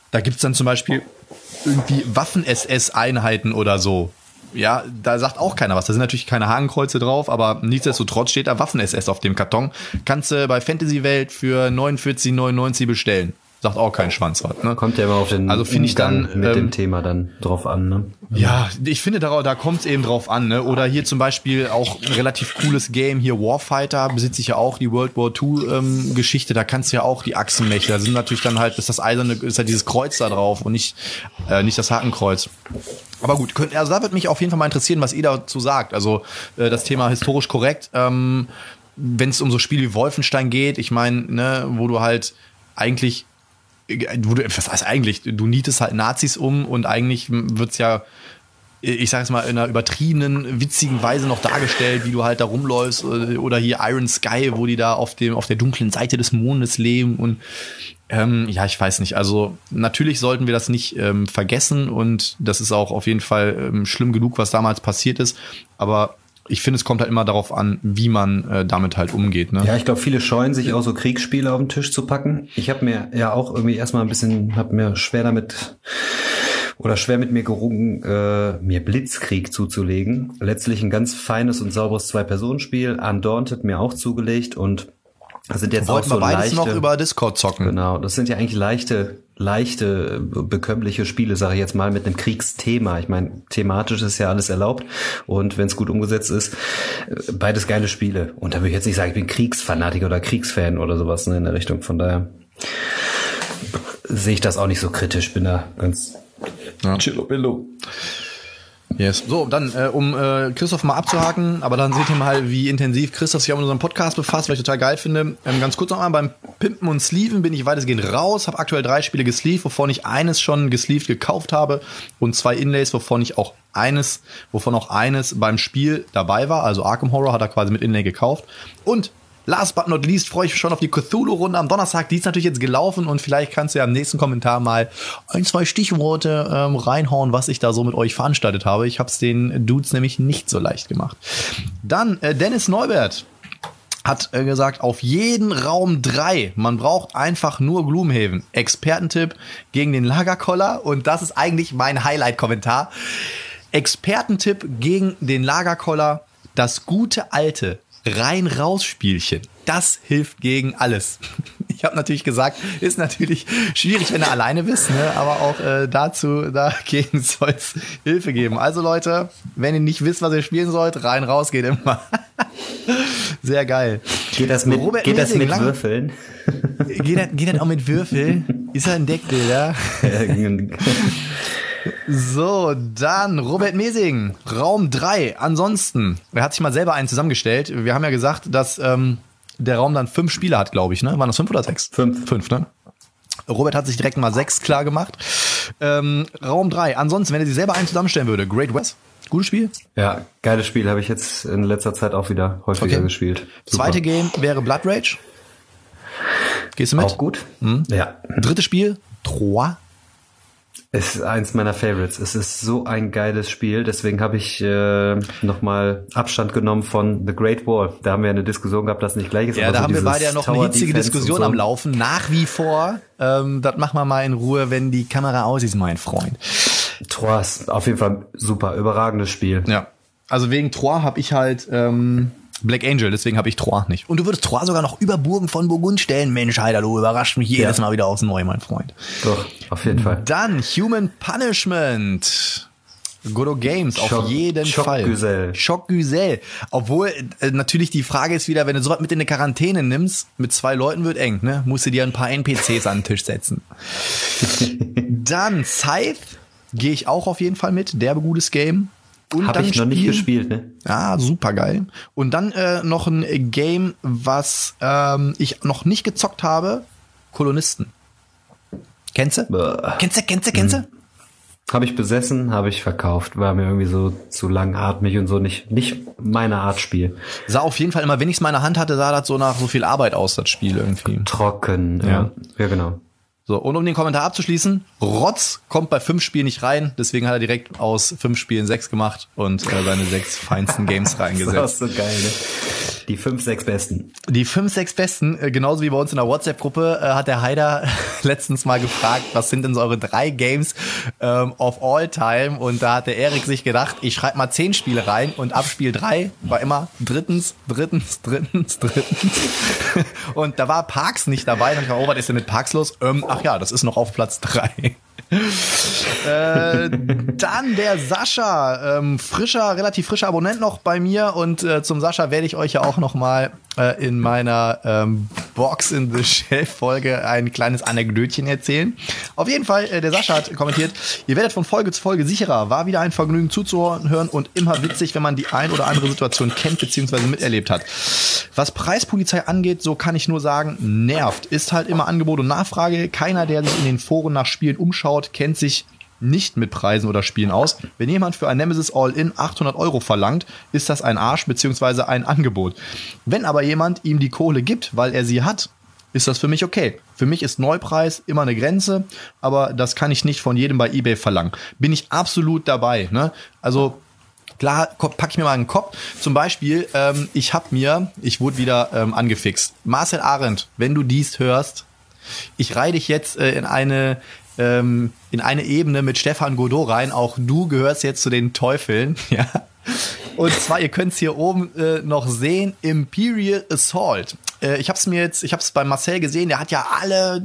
da gibt's dann zum Beispiel irgendwie Waffen-S S-Einheiten oder so. Ja, da sagt auch keiner was. Da sind natürlich keine Hakenkreuze drauf, aber nichtsdestotrotz steht da Waffen-S S auf dem Karton. Kannst du bei Fantasy Welt für neunundvierzig neunundneunzig bestellen. Sagt auch kein Schwanz was, ne? Kommt ja immer auf den also finde ich dann mit ähm, dem Thema dann drauf an, ne? Ja, ich finde, da, da kommt es eben drauf an, ne? Oder hier zum Beispiel auch ein relativ cooles Game, hier Warfighter, besitze ich ja auch, die World War Two ähm, Geschichte, da kannst du ja auch die Achsenmächte, da sind natürlich dann halt, ist das eiserne, ist ja dieses Kreuz da drauf und nicht, äh, nicht das Hakenkreuz. Aber gut, könnt, also da würde mich auf jeden Fall mal interessieren, was ihr dazu sagt. Also äh, das Thema historisch korrekt, ähm, wenn es um so Spiele wie Wolfenstein geht, ich meine, ne, wo du halt eigentlich Du, was heißt eigentlich? Du nietest halt Nazis um und eigentlich wird's ja, ich sag jetzt mal, in einer übertriebenen, witzigen Weise noch dargestellt, wie du halt da rumläufst. Oder hier Iron Sky, wo die da auf dem, auf der dunklen Seite des Mondes leben. Und ähm, ja, ich weiß nicht. Also natürlich sollten wir das nicht ähm, vergessen und das ist auch auf jeden Fall ähm, schlimm genug, was damals passiert ist. Aber ich finde, es kommt halt immer darauf an, wie man äh, damit halt umgeht. Ne? Ja, ich glaube, viele scheuen sich auch so Kriegsspiele auf den Tisch zu packen. Ich habe mir ja auch irgendwie erstmal ein bisschen, habe mir schwer damit oder schwer mit mir gerungen, äh, mir Blitzkrieg zuzulegen. Letztlich ein ganz feines und sauberes Zwei-Personen-Spiel. Undaunted mir auch zugelegt und das sind jetzt Wollten auch so wir beides leichte, noch über Discord zocken. Genau, das sind ja eigentlich leichte, leichte, bekömmliche Spiele, sage ich jetzt mal, mit einem Kriegsthema. Ich meine, thematisch ist ja alles erlaubt und wenn es gut umgesetzt ist, beides geile Spiele. Und da würde ich jetzt nicht sagen, ich bin Kriegsfanatiker oder Kriegsfan oder sowas, ne, in der Richtung. Von daher sehe ich das auch nicht so kritisch. Bin da ganz ja. chillo-billo. Yes. So, dann, äh, um äh, Christoph mal abzuhaken, aber dann seht ihr mal, wie intensiv Christoph sich auch mit unserem Podcast befasst, was ich total geil finde. Ähm, ganz kurz nochmal, beim Pimpen und Sleeven bin ich weitestgehend raus, habe aktuell drei Spiele gesleeved, wovon ich eines schon gesleeved gekauft habe und zwei Inlays, wovon ich auch eines, wovon auch eines beim Spiel dabei war, also Arkham Horror hat er quasi mit Inlay gekauft. Und last but not least freue ich mich schon auf die Cthulhu-Runde am Donnerstag. Die ist natürlich jetzt gelaufen und vielleicht kannst du ja im nächsten Kommentar mal ein, zwei Stichworte ähm, reinhauen, was ich da so mit euch veranstaltet habe. Ich habe es den Dudes nämlich nicht so leicht gemacht. Dann äh, Dennis Neubert hat äh, gesagt, auf jeden Raum drei. Man braucht einfach nur Gloomhaven. Expertentipp gegen den Lagerkoller und das ist eigentlich mein Highlight-Kommentar. Expertentipp gegen den Lagerkoller. Das gute alte Rein-Raus-Spielchen. Das hilft gegen alles. Ich habe natürlich gesagt, ist natürlich schwierig, wenn du alleine bist, ne? Aber auch äh, dazu, dagegen soll es Hilfe geben. Also Leute, wenn ihr nicht wisst, was ihr spielen sollt, rein-raus geht immer. Sehr geil. Geht das mit, Robert geht das Mesing, mit lang, Würfeln? Geht das, geht das auch mit Würfel? Ist er ein Deckbilder? So, dann Robert Mesing, Raum drei. Ansonsten, er hat sich mal selber einen zusammengestellt. Wir haben ja gesagt, dass ähm, der Raum dann fünf Spieler hat, glaube ich, ne? Waren das fünf oder sechs? Fünf. Fünf, ne? Robert hat sich direkt mal sechs klar gemacht. Ähm, Raum drei. Ansonsten, wenn er sich selber einen zusammenstellen würde, Great West. Gutes Spiel. Ja, geiles Spiel. Habe ich jetzt in letzter Zeit auch wieder häufiger okay. gespielt. Super. Zweite Game wäre Blood Rage. Gehst du mit? Auch gut. Mhm. Ja. Drittes Spiel, Trois. Es ist eins meiner Favorites. Es ist so ein geiles Spiel. Deswegen habe ich äh, nochmal Abstand genommen von The Great Wall. Da haben wir eine Diskussion gehabt, das nicht gleich ist. Ja, aber da so haben wir dieses beide ja noch eine Tower hitzige Defense Diskussion und so. am Laufen. Nach wie vor. Ähm, das machen wir mal in Ruhe, wenn die Kamera aus ist, mein Freund. Trois, auf jeden Fall super, überragendes Spiel. Ja. Also wegen Trois habe ich halt ähm, Black Angel, deswegen habe ich Trois nicht. Und du würdest Trois sogar noch über Burgen von Burgund stellen. Mensch, Heider, du überrascht mich jedes Ja. Mal wieder aufs Neue, mein Freund. Doch, auf jeden Fall. Dann Human Punishment. Good Old Games, auf Schock- jeden Fall. Schockgesell. Schockgesell. Obwohl, äh, natürlich die Frage ist wieder, wenn du sowas mit in eine Quarantäne nimmst, mit zwei Leuten wird eng, ne? Musst du dir ein paar N P Cs an den Tisch setzen. Dann Scythe, gehe ich auch auf jeden Fall mit. Derbe gutes Game. Und Habe dann ich noch nicht Spiel- gespielt, ne? Ah, super geil. Und dann äh, noch ein Game, was ähm, ich noch nicht gezockt habe. Kolonisten. Kennst du? Bäh. Kennst du, kennst du, kennst du? Habe ich besessen, habe ich verkauft. War mir irgendwie so zu langatmig und so nicht nicht meine Art Spiel. Sah auf jeden Fall immer, wenn ich es in meiner Hand hatte, sah das so nach so viel Arbeit aus, das Spiel irgendwie. Trocken, ja. Ja. Ja, genau. So, und um den Kommentar abzuschließen, Rotz kommt bei fünf Spielen nicht rein, deswegen hat er direkt aus fünf Spielen sechs gemacht und äh, seine sechs feinsten Games Das reingesetzt. ist so geil, ne? Die fünf, sechs Besten. Die fünf, sechs Besten, äh, genauso wie bei uns in der WhatsApp-Gruppe, äh, hat der Haider letztens mal gefragt, was sind denn so eure drei Games ähm, of all time? Und da hat der Erik sich gedacht, ich schreibe mal zehn Spiele rein und ab Spiel drei war immer drittens, drittens, drittens, drittens. Und da war Parks nicht dabei. Und ich war, oh, was ist denn mit Parks los? Ähm, ach ja, das ist noch auf Platz drei. äh, dann der Sascha, ähm, frischer, relativ frischer Abonnent noch bei mir und äh, zum Sascha werde ich euch ja auch noch mal äh, in meiner ähm, Box in the Shelf Folge ein kleines Anekdötchen erzählen. Auf jeden Fall, äh, der Sascha hat kommentiert, ihr werdet von Folge zu Folge sicherer, war wieder ein Vergnügen zuzuhören und immer witzig, wenn man die ein oder andere Situation kennt bzw. miterlebt hat. Was Preispolizei angeht, so kann ich nur sagen, nervt. Ist halt immer Angebot und Nachfrage. Keiner, der sich in den Foren nach Spielen umschaut, kennt sich nicht mit Preisen oder Spielen aus. Wenn jemand für ein Nemesis All-In achthundert Euro verlangt, ist das ein Arsch bzw. ein Angebot. Wenn aber jemand ihm die Kohle gibt, weil er sie hat, ist das für mich okay. Für mich ist Neupreis immer eine Grenze, aber das kann ich nicht von jedem bei eBay verlangen. Bin ich absolut dabei, ne? Also klar, packe ich mir mal einen Kopf. Zum Beispiel, ähm, ich habe mir, ich wurde wieder ähm, angefixt. Marcel Arendt, wenn du dies hörst, ich reihe dich jetzt äh, in eine ähm, in eine Ebene mit Stefan Godot rein. Auch du gehörst jetzt zu den Teufeln, ja. Und zwar, ihr könnt es hier oben äh, noch sehen, Imperial Assault. Äh, ich habe es mir jetzt, ich habe es bei Marcel gesehen, der hat ja alle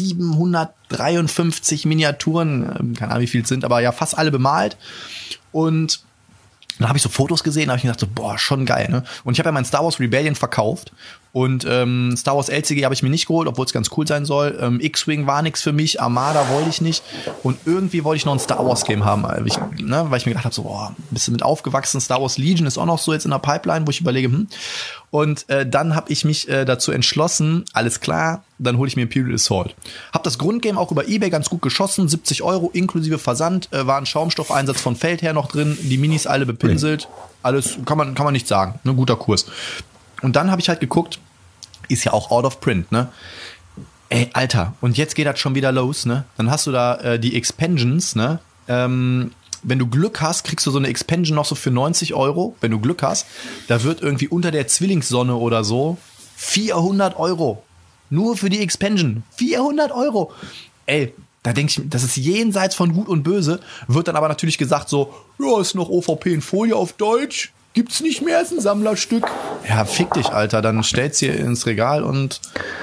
siebenhundertdreiundfünfzig Miniaturen, äh, keine Ahnung wie viel es sind, aber ja fast alle bemalt. Und dann habe ich so Fotos gesehen, da habe ich gedacht, so, boah, schon geil, ne? Und ich habe ja mein Star Wars Rebellion verkauft und ähm, Star Wars L C G habe ich mir nicht geholt, obwohl es ganz cool sein soll. Ähm, X-Wing war nix für mich, Armada wollte ich nicht und irgendwie wollte ich noch ein Star Wars Game haben, weil ich, ne, weil ich mir gedacht habe, so, boah, ein bisschen mit aufgewachsen, Star Wars Legion ist auch noch so jetzt in der Pipeline, wo ich überlege, hm. Und äh, dann habe ich mich äh, dazu entschlossen, alles klar, dann hole ich mir Imperial Assault. Hab das Grundgame auch über eBay ganz gut geschossen, siebzig Euro inklusive Versand, äh, war ein Schaumstoffeinsatz von Feldherr noch drin, die Minis alle bepinselt, alles kann man kann man nicht sagen, ne, guter Kurs. Und dann habe ich halt geguckt, ist ja auch out of print, ne? Ey, Alter, und jetzt geht das schon wieder los, ne? Dann hast du da äh, die Expansions, ne? Ähm, wenn du Glück hast, kriegst du so eine Expansion noch so für neunzig Euro, wenn du Glück hast. Da wird irgendwie unter der Zwillingssonne oder so vierhundert Euro. Nur für die Expansion. vierhundert Euro. Ey, da denke ich, das ist jenseits von Gut und Böse. Wird dann aber natürlich gesagt so, ja, ist noch O V P in Folie auf Deutsch. Gibt's nicht mehr, ist ein Sammlerstück. Ja, fick dich, Alter. Dann stell's hier ins Regal und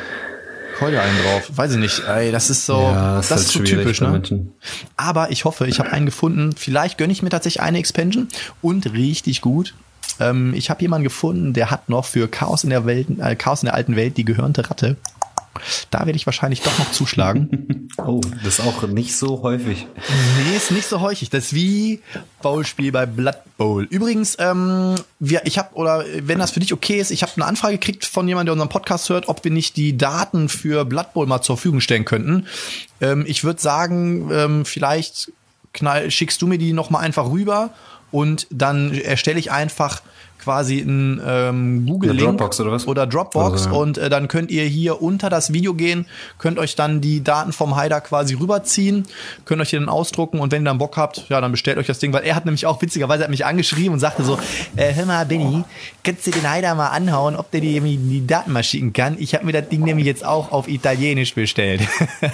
Keule einen drauf. Weiß ich nicht. Ey, das ist so, ja, das, das ist halt so typisch, ne? Menschen. Aber ich hoffe, ich habe einen gefunden. Vielleicht gönne ich mir tatsächlich eine Expansion und richtig gut. Ähm, ich habe jemanden gefunden, der hat noch für Chaos in der Welt, äh, Chaos in der alten Welt die gehörnte Ratte. Da werde ich wahrscheinlich doch noch zuschlagen. Oh, das ist auch nicht so häufig. Nee, ist nicht so häufig. Das ist wie Bowlspiel bei Blood Bowl. Übrigens, ähm, wir, ich habe, oder wenn das für dich okay ist, ich habe eine Anfrage gekriegt von jemandem, der unseren Podcast hört, ob wir nicht die Daten für Blood Bowl mal zur Verfügung stellen könnten. Ähm, ich würde sagen, ähm, vielleicht knall, schickst du mir die noch mal einfach rüber und dann erstelle ich einfach quasi ein ähm, Google-Link Dropbox oder was? Oder Dropbox also, ja. Und äh, dann könnt ihr hier unter das Video gehen, könnt euch dann die Daten vom Haider quasi rüberziehen, könnt euch die dann ausdrucken und wenn ihr dann Bock habt, ja, dann bestellt euch das Ding, weil er hat nämlich auch witzigerweise hat mich angeschrieben und sagte so, äh, hör mal Benny, kannst du den Haider mal anhauen, ob der dir die, die Daten mal schicken kann? Ich habe mir das Ding nämlich jetzt auch auf Italienisch bestellt.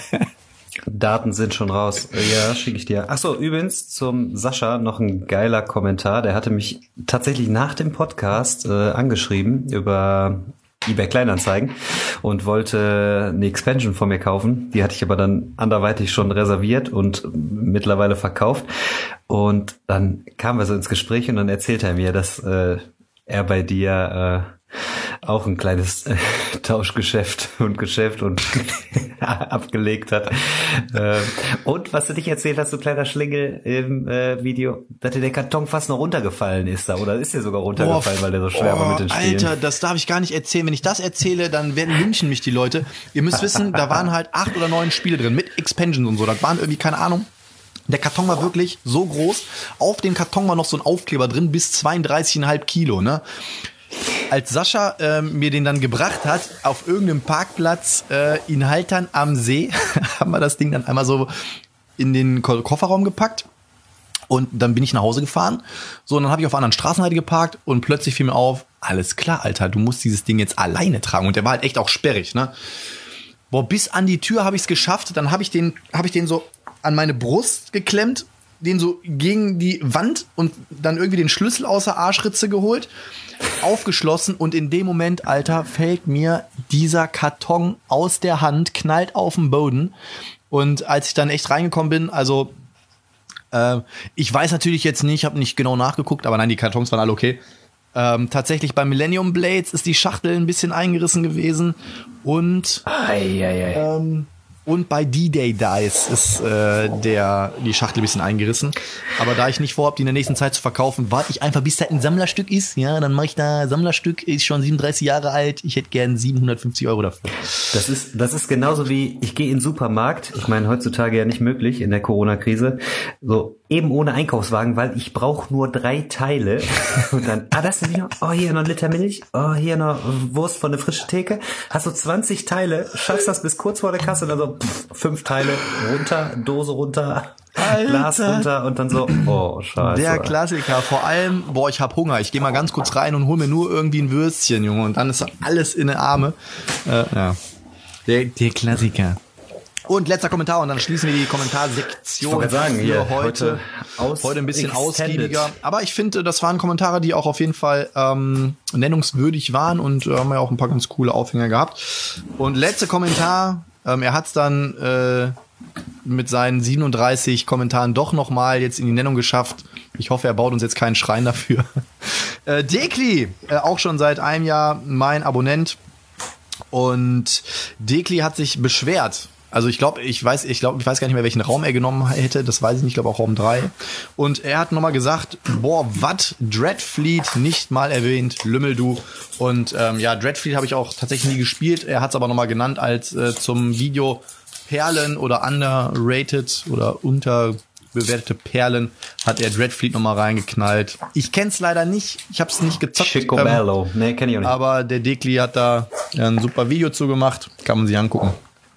Daten sind schon raus. Ja, schicke ich dir. Ach so, übrigens zum Sascha noch ein geiler Kommentar. Der hatte mich tatsächlich nach dem Podcast äh, angeschrieben über eBay Kleinanzeigen und wollte eine Expansion von mir kaufen. Die hatte ich aber dann anderweitig schon reserviert und mittlerweile verkauft. Und dann kamen wir so ins Gespräch und dann erzählte er mir, dass äh, er bei dir äh, auch ein kleines äh, Tauschgeschäft und Geschäft und abgelegt hat. Äh, und was du dich erzählt hast, du kleiner Schlingel im äh, Video, dass dir der Karton fast noch runtergefallen ist da. Oder ist der sogar runtergefallen, oh, weil der so schwer oh, war mit den Spielen? Alter, das darf ich gar nicht erzählen. Wenn ich das erzähle, dann werden lynchen mich die Leute. Ihr müsst wissen, da waren halt acht oder neun Spiele drin mit Expansions und so. Das waren irgendwie, keine Ahnung. Der Karton war wirklich so groß. Auf dem Karton war noch so ein Aufkleber drin, bis zweiunddreißig Komma fünf Kilo, ne? Als Sascha äh, mir den dann gebracht hat, auf irgendeinem Parkplatz äh, in Haltern am See, haben wir das Ding dann einmal so in den Ko- Kofferraum gepackt. Und dann bin ich nach Hause gefahren. So, und dann habe ich auf der anderen Straßenseite geparkt und plötzlich fiel mir auf, alles klar, Alter, du musst dieses Ding jetzt alleine tragen. Und der war halt echt auch sperrig, ne? Boah, bis an die Tür habe ich es geschafft. Dann habe ich den, habe ich den so an meine Brust geklemmt, den so gegen die Wand und dann irgendwie den Schlüssel aus der Arschritze geholt, aufgeschlossen und in dem Moment, Alter, fällt mir dieser Karton aus der Hand, knallt auf den Boden. Und als ich dann echt reingekommen bin, also äh, ich weiß natürlich jetzt nicht, habe nicht genau nachgeguckt, aber nein, die Kartons waren alle okay. Ähm, tatsächlich bei Millennium Blades ist die Schachtel ein bisschen eingerissen gewesen und Ei, ei, ei. ähm, und bei D-Day Dice ist äh, der die Schachtel ein bisschen eingerissen. Aber da ich nicht vorhabe, die in der nächsten Zeit zu verkaufen, warte ich einfach, bis da ein Sammlerstück ist. Ja, dann mache ich da Sammlerstück, ist schon siebenunddreißig Jahre alt. Ich hätte gern siebenhundertfünfzig Euro dafür. Das ist, das ist genauso wie, ich gehe in den Supermarkt, ich meine heutzutage ja nicht möglich in der Corona-Krise, so eben ohne Einkaufswagen, weil ich brauche nur drei Teile und dann, ah, das ist noch, oh, hier noch ein Liter Milch, oh, hier noch Wurst von der frischen Theke, hast du zwanzig Teile, schaffst das bis kurz vor der Kasse, dann so pff, fünf Teile runter, Dose runter, Alter. Glas runter und dann so, oh, scheiße. Der Klassiker, vor allem, boah, ich hab Hunger, ich gehe mal ganz kurz rein und hol mir nur irgendwie ein Würstchen, Junge, und dann ist alles in den Arme. Äh, ja. Der, der Klassiker. Und letzter Kommentar und dann schließen wir die Kommentarsektion. Ich wollte sagen, für hier, heute, heute, aus heute ein bisschen extended. ausgiebiger. Aber ich finde, das waren Kommentare, die auch auf jeden Fall ähm, nennungswürdig waren und äh, haben ja auch ein paar ganz coole Aufhänger gehabt. Und letzter Kommentar, ähm, er hat es dann äh, mit seinen siebenunddreißig Kommentaren doch nochmal jetzt in die Nennung geschafft. Ich hoffe, er baut uns jetzt keinen Schrein dafür. äh, Dekli, äh, auch schon seit einem Jahr mein Abonnent. Und Dekli hat sich beschwert. Also ich glaube, ich weiß, ich glaube, ich weiß gar nicht mehr, welchen Raum er genommen hätte. Das weiß ich nicht, ich glaube auch Raum drei. Und er hat nochmal gesagt, boah, wat, Dreadfleet nicht mal erwähnt, Lümmel du. Und ähm, ja, Dreadfleet habe ich auch tatsächlich nie gespielt. Er hat es aber nochmal genannt als äh, zum Video Perlen oder underrated oder unterbewertete Perlen hat er Dreadfleet nochmal reingeknallt. Ich kenn's leider nicht, ich habe es nicht gezockt. Chico Bello, ähm, nee, kenn ich auch nicht. Aber der Dekli hat da ein super Video zu gemacht, kann man sich angucken.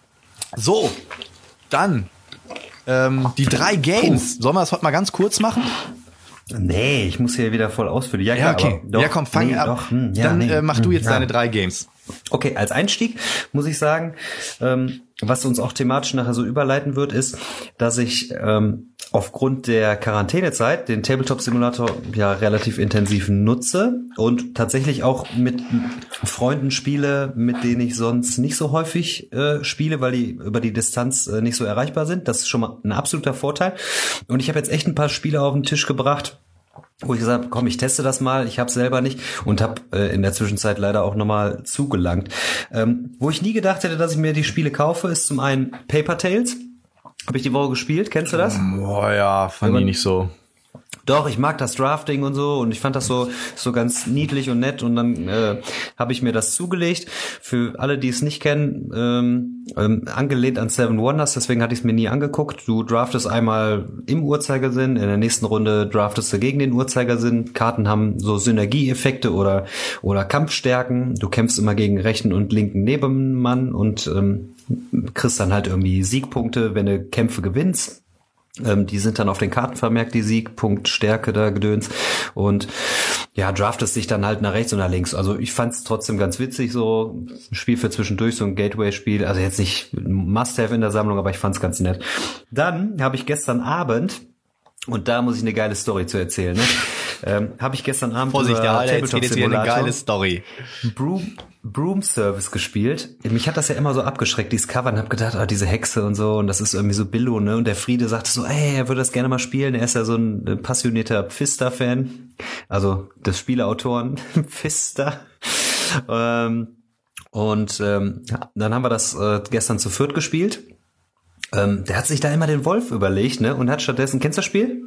So, dann ähm, die drei Games. Sollen wir das heute mal ganz kurz machen? Nee, ich muss hier wieder voll ausführen. Ja, Ja, klar, okay. aber doch, Ja, komm, fang nee, ab. Doch, hm, ja, dann nee, äh, mach du hm, jetzt ja. deine drei Games. Okay, als Einstieg muss ich sagen, ähm, was uns auch thematisch nachher so überleiten wird, ist, dass ich ähm, aufgrund der Quarantänezeit den Tabletop-Simulator ja relativ intensiv nutze und tatsächlich auch mit Freunden spiele, mit denen ich sonst nicht so häufig äh, spiele, weil die über die Distanz äh, nicht so erreichbar sind. Das ist schon mal ein absoluter Vorteil. Und ich habe jetzt echt ein paar Spiele auf den Tisch gebracht, wo ich gesagt habe, komm, ich teste das mal, ich habe es selber nicht und habe äh, in der Zwischenzeit leider auch nochmal zugelangt. Ähm, wo ich nie gedacht hätte, dass ich mir die Spiele kaufe, ist zum einen Paper Tales. Habe ich die Woche gespielt, kennst du das? Boah, ja, fand ich nicht so. Doch, ich mag das Drafting und so und ich fand das so so ganz niedlich und nett und dann äh, habe ich mir das zugelegt. Für alle, die es nicht kennen, ähm, ähm, angelehnt an Seven Wonders, deswegen hatte ich es mir nie angeguckt. Du draftest einmal im Uhrzeigersinn, in der nächsten Runde draftest du gegen den Uhrzeigersinn. Karten haben so Synergieeffekte oder oder Kampfstärken. Du kämpfst immer gegen rechten und linken Nebenmann und ähm, kriegst dann halt irgendwie Siegpunkte, wenn du Kämpfe gewinnst. Ähm, die sind dann auf den Karten vermerkt, die Sieg, Punkt, Stärke, da Gedöns. Und ja, draftest dich dann halt nach rechts und nach links. Also ich fand es trotzdem ganz witzig, so ein Spiel für zwischendurch, so ein Gateway-Spiel. Also jetzt nicht Must-Have in der Sammlung, aber ich fand es ganz nett. Dann habe ich gestern Abend, und da muss ich eine geile Story zu erzählen, ne? ähm, habe ich gestern Abend Vorsicht, über ja, Alter, jetzt geht jetzt wieder eine Tabletop-Simulator geile Story. Broom, Broom Service gespielt. Mich hat das ja immer so abgeschreckt, dieses Cover, und hab gedacht, ah, diese Hexe und so, und das ist irgendwie so Billo, ne? Und der Friede sagte so, ey, er würde das gerne mal spielen. Er ist ja so ein passionierter Pfister-Fan. Also des Spieleautoren Pfister. ähm, und ähm, ja, dann haben wir das äh, gestern zu viert gespielt. Ähm, der hat sich da immer den Wolf überlegt, ne? Und hat stattdessen, kennst du das Spiel?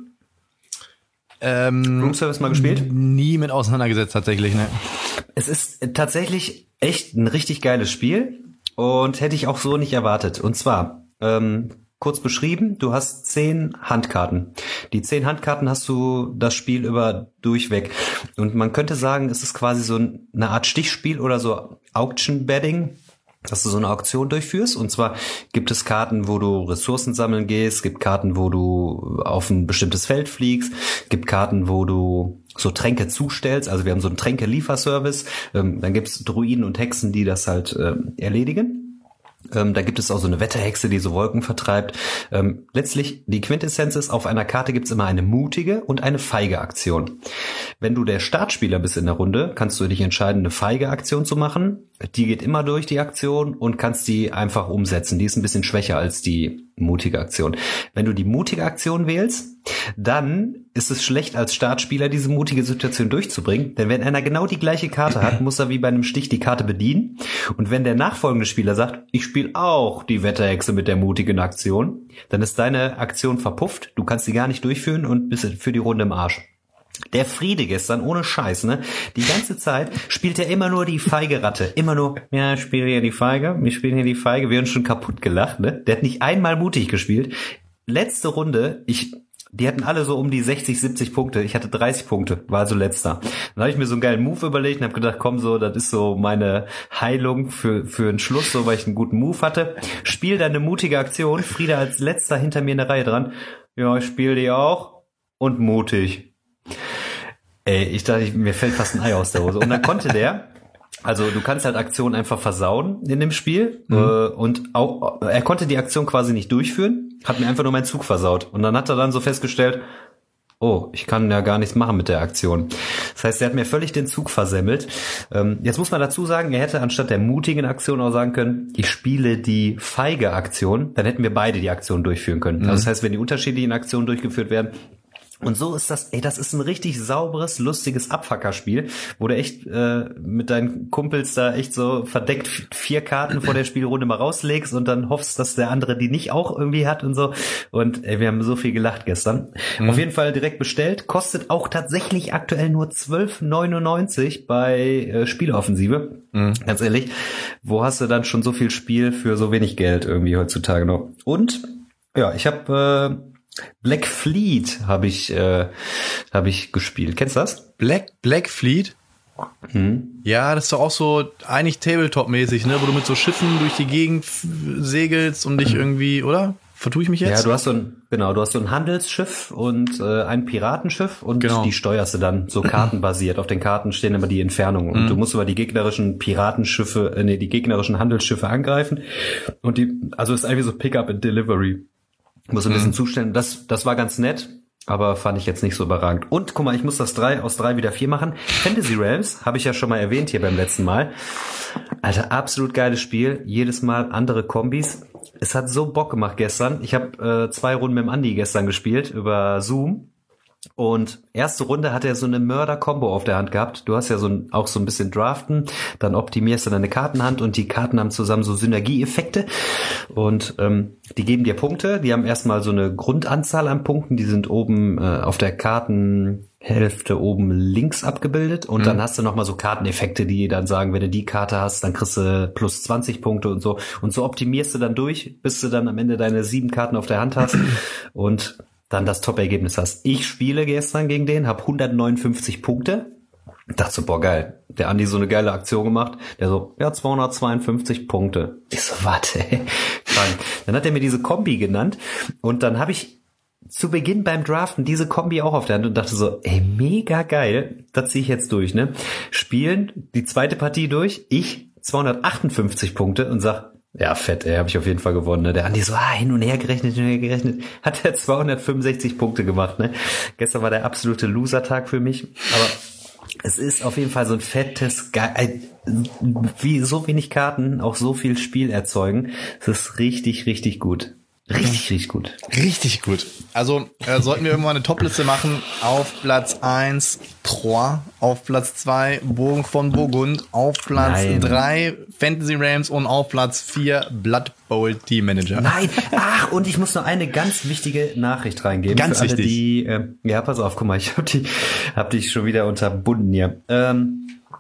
Ähm, Room Service mal gespielt? Nie mit auseinandergesetzt tatsächlich, ne? Es ist tatsächlich echt ein richtig geiles Spiel und hätte ich auch so nicht erwartet. Und zwar, ähm, kurz beschrieben, du hast zehn Handkarten. Die zehn Handkarten hast du das Spiel über durchweg. Und man könnte sagen, es ist quasi so eine Art Stichspiel oder so Auction Betting. dass du so eine Auktion durchführst. Und zwar gibt es Karten, wo du Ressourcen sammeln gehst, gibt Karten, wo du auf ein bestimmtes Feld fliegst, gibt Karten, wo du so Tränke zustellst. Also wir haben so einen Tränke-Lieferservice. Ähm, dann gibt's Druiden und Hexen, die das halt äh, erledigen. Ähm, da gibt es auch so eine Wetterhexe, die so Wolken vertreibt. Ähm, letztlich, die Quintessenz ist, auf einer Karte gibt's immer eine mutige und eine feige Aktion. Wenn du der Startspieler bist in der Runde, kannst du dich entscheiden, eine feige Aktion zu machen. Die geht immer durch, die Aktion, und kannst die einfach umsetzen. Die ist ein bisschen schwächer als die mutige Aktion. Wenn du die mutige Aktion wählst, dann ist es schlecht, als Startspieler diese mutige Situation durchzubringen. Denn wenn einer genau die gleiche Karte hat, muss er wie bei einem Stich die Karte bedienen. Und wenn der nachfolgende Spieler sagt, ich spiele auch die Wetterhexe mit der mutigen Aktion, dann ist deine Aktion verpufft. Du kannst sie gar nicht durchführen und bist für die Runde im Arsch. Der Friede gestern, ohne Scheiß, ne? Die ganze Zeit spielt er immer nur die feige Ratte. Immer nur, ja, ich spiele hier die Feige, wir spielen hier die Feige. Wir haben schon kaputt gelacht, ne? Der hat nicht einmal mutig gespielt. Letzte Runde, ich, die hatten alle so um die sechzig, siebzig Punkte. Ich hatte dreißig Punkte, war also letzter. Dann habe ich mir so einen geilen Move überlegt und habe gedacht, komm, so, das ist so meine Heilung für für einen Schluss, so, weil ich einen guten Move hatte. Spiel dann eine mutige Aktion. Friede als letzter hinter mir in der Reihe dran. Ja, ich spiele die auch. Und mutig. Ey, ich dachte, ich, mir fällt fast ein Ei aus der Hose. Und dann konnte der, also du kannst halt Aktionen einfach versauen in dem Spiel. Mhm. Äh, und auch, er konnte die Aktion quasi nicht durchführen, hat mir einfach nur meinen Zug versaut. Und dann hat er dann so festgestellt, oh, ich kann ja gar nichts machen mit der Aktion. Das heißt, er hat mir völlig den Zug versemmelt. Ähm, jetzt muss man dazu sagen, er hätte anstatt der mutigen Aktion auch sagen können, ich spiele die feige Aktion, dann hätten wir beide die Aktion durchführen können. Mhm. Also das heißt, wenn die unterschiedlichen Aktionen durchgeführt werden. Und so ist das, ey, das ist ein richtig sauberes, lustiges Abfuckerspiel, wo du echt äh, mit deinen Kumpels da echt so verdeckt vier Karten vor der Spielrunde mal rauslegst und dann hoffst, dass der andere die nicht auch irgendwie hat und so. Und ey, wir haben so viel gelacht gestern. Mhm. Auf jeden Fall direkt bestellt. Kostet auch tatsächlich aktuell nur zwölf neunundneunzig bei äh, Spieleoffensive. Mhm. Ganz ehrlich, wo hast du dann schon so viel Spiel für so wenig Geld irgendwie heutzutage noch? Und ja, ich habe äh, Black Fleet habe ich äh, habe ich gespielt. Kennst du das? Black Black Fleet? Hm. Ja, das ist doch auch so eigentlich Tabletop-mäßig, ne, wo du mit so Schiffen durch die Gegend segelst und dich irgendwie, oder? Vertue ich mich jetzt? Ja, du hast so ein genau, du hast so ein Handelsschiff und äh, ein Piratenschiff und genau. Die steuerst du dann so kartenbasiert. Auf den Karten stehen immer die Entfernungen und mhm. du musst über die gegnerischen Piratenschiffe, äh, nee, die gegnerischen Handelsschiffe angreifen und die, also ist eigentlich so Pick-up and Delivery. Muss ein bisschen mhm. zustellen. Das, das war ganz nett, aber fand ich jetzt nicht so überragend. Und guck mal, ich muss das drei aus drei wieder vier machen. Fantasy Realms habe ich ja schon mal erwähnt hier beim letzten Mal. Alter, absolut geiles Spiel. Jedes Mal andere Kombis. Es hat so Bock gemacht gestern. Ich habe äh, zwei Runden mit dem Andi gestern gespielt über Zoom. Und erste Runde hat er so eine Mörder-Kombo auf der Hand gehabt. Du hast ja so ein, auch so ein bisschen Draften, dann optimierst du deine Kartenhand und die Karten haben zusammen so Synergieeffekte und ähm, die geben dir Punkte. Die haben erstmal so eine Grundanzahl an Punkten, die sind oben äh, auf der Kartenhälfte oben links abgebildet und mhm. dann hast du nochmal so Karteneffekte, die dann sagen, wenn du die Karte hast, dann kriegst du plus zwanzig Punkte und so. Und so optimierst du dann durch, bis du dann am Ende deine sieben Karten auf der Hand hast und dann das Top-Ergebnis hast. Ich spiele gestern gegen den, habe hundertneunundfünfzig Punkte. Dachte so, boah, geil. Der Andi so eine geile Aktion gemacht. Der so, ja, zweihundertzweiundfünfzig Punkte. Ich so, warte, ey. Dann hat er mir diese Kombi genannt und dann habe ich zu Beginn beim Draften diese Kombi auch auf der Hand und dachte so, ey, mega geil. Das ziehe ich jetzt durch, ne? Spielen, die zweite Partie durch, ich zweihundertachtundfünfzig Punkte und sag, ja, fett, ey, habe ich auf jeden Fall gewonnen, ne? Der Andi so, ah, hin und her gerechnet, hin und her gerechnet, hat er zweihundertfünfundsechzig Punkte gemacht, ne? Gestern war der absolute Loser-Tag für mich, aber es ist auf jeden Fall so ein fettes, Ge- wie so wenig Karten auch so viel Spiel erzeugen. Es ist richtig, richtig gut. Richtig, richtig gut. Richtig gut. Also äh, sollten wir irgendwann eine Topliste machen. Auf Platz eins Troyes, auf Platz zwei Burgen von Burgund, auf Platz drei Fantasy Realms und auf Platz vier Blood Bowl Team Manager. Nein, ach, und ich muss noch eine ganz wichtige Nachricht reingeben. Ganz für alle, wichtig. Die, äh, ja, pass auf, guck mal, ich hab, die, hab dich schon wieder unterbunden hier. Ähm,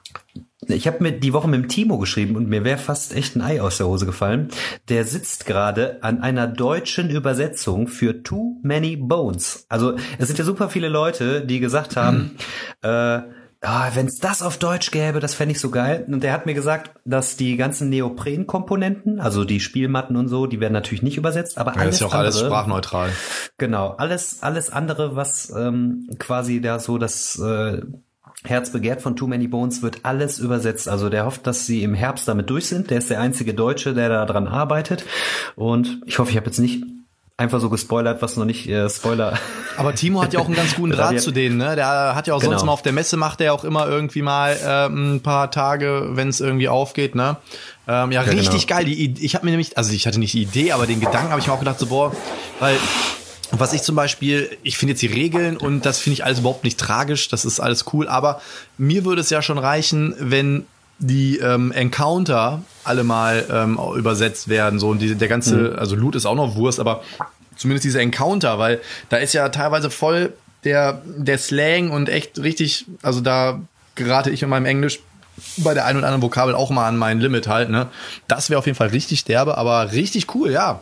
Ich habe mir die Woche mit dem Timo geschrieben und mir wäre fast echt ein Ei aus der Hose gefallen. Der sitzt gerade an einer deutschen Übersetzung für Too Many Bones. Also es sind ja super viele Leute, die gesagt haben, mhm. äh, ah, wenn es das auf Deutsch gäbe, das fände ich so geil. Und der hat mir gesagt, dass die ganzen Neopren-Komponenten, also die Spielmatten und so, die werden natürlich nicht übersetzt, aber ja, alles ist ja auch andere, alles sprachneutral. Genau, alles alles andere, was ähm, quasi da so das äh, Herz begehrt von Too Many Bones, wird alles übersetzt. Also der hofft, dass sie im Herbst damit durch sind. Der ist der einzige Deutsche, der da dran arbeitet. Und ich hoffe, ich habe jetzt nicht einfach so gespoilert, was noch nicht äh, Spoiler. Aber Timo hat ja auch einen ganz guten Draht zu denen, ne? Der hat ja auch genau. sonst mal auf der Messe, macht er auch immer irgendwie mal äh, ein paar Tage, wenn es irgendwie aufgeht, ne? Ähm, ja, ja, richtig genau. geil. Die, ich habe mir nämlich, also ich hatte nicht die Idee, aber den Gedanken habe ich mir auch gedacht, so boah, weil was ich zum Beispiel, ich finde jetzt die Regeln und das finde ich alles überhaupt nicht tragisch, das ist alles cool, aber mir würde es ja schon reichen, wenn die ähm, Encounter alle mal ähm, übersetzt werden, so und die, der ganze, mhm. also Loot ist auch noch Wurst, aber zumindest diese Encounter, weil da ist ja teilweise voll der, der Slang und echt richtig, also da gerate ich in meinem Englisch bei der einen oder anderen Vokabel auch mal an mein Limit halt, ne? Das wäre auf jeden Fall richtig derbe, aber richtig cool, ja.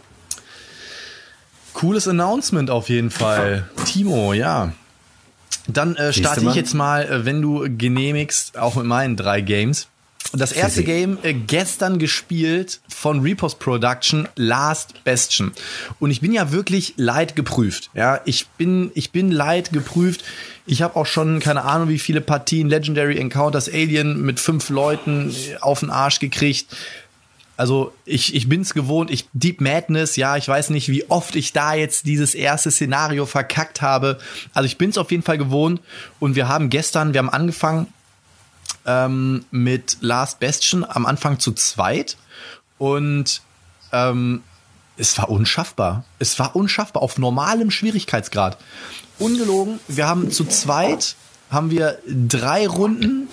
Cooles Announcement auf jeden Fall. Timo, ja. Dann äh, starte ich jetzt mal, äh, wenn du genehmigst, auch mit meinen drei Games. Das erste Game äh, gestern gespielt von Repos Production, Last Bastion. Und ich bin ja wirklich leid geprüft. Ja, ich bin, ich bin leid geprüft. Ich habe auch schon keine Ahnung, wie viele Partien Legendary Encounters Alien mit fünf Leuten auf den Arsch gekriegt. Also ich, ich bin's gewohnt, ich Deep Madness, ja, ich weiß nicht, wie oft ich da jetzt dieses erste Szenario verkackt habe. Also ich bin's auf jeden Fall gewohnt und wir haben gestern, wir haben angefangen ähm, mit Last Bastion, am Anfang zu zweit und ähm, es war unschaffbar. Es war unschaffbar auf normalem Schwierigkeitsgrad. Ungelogen, wir haben zu zweit, haben wir drei Runden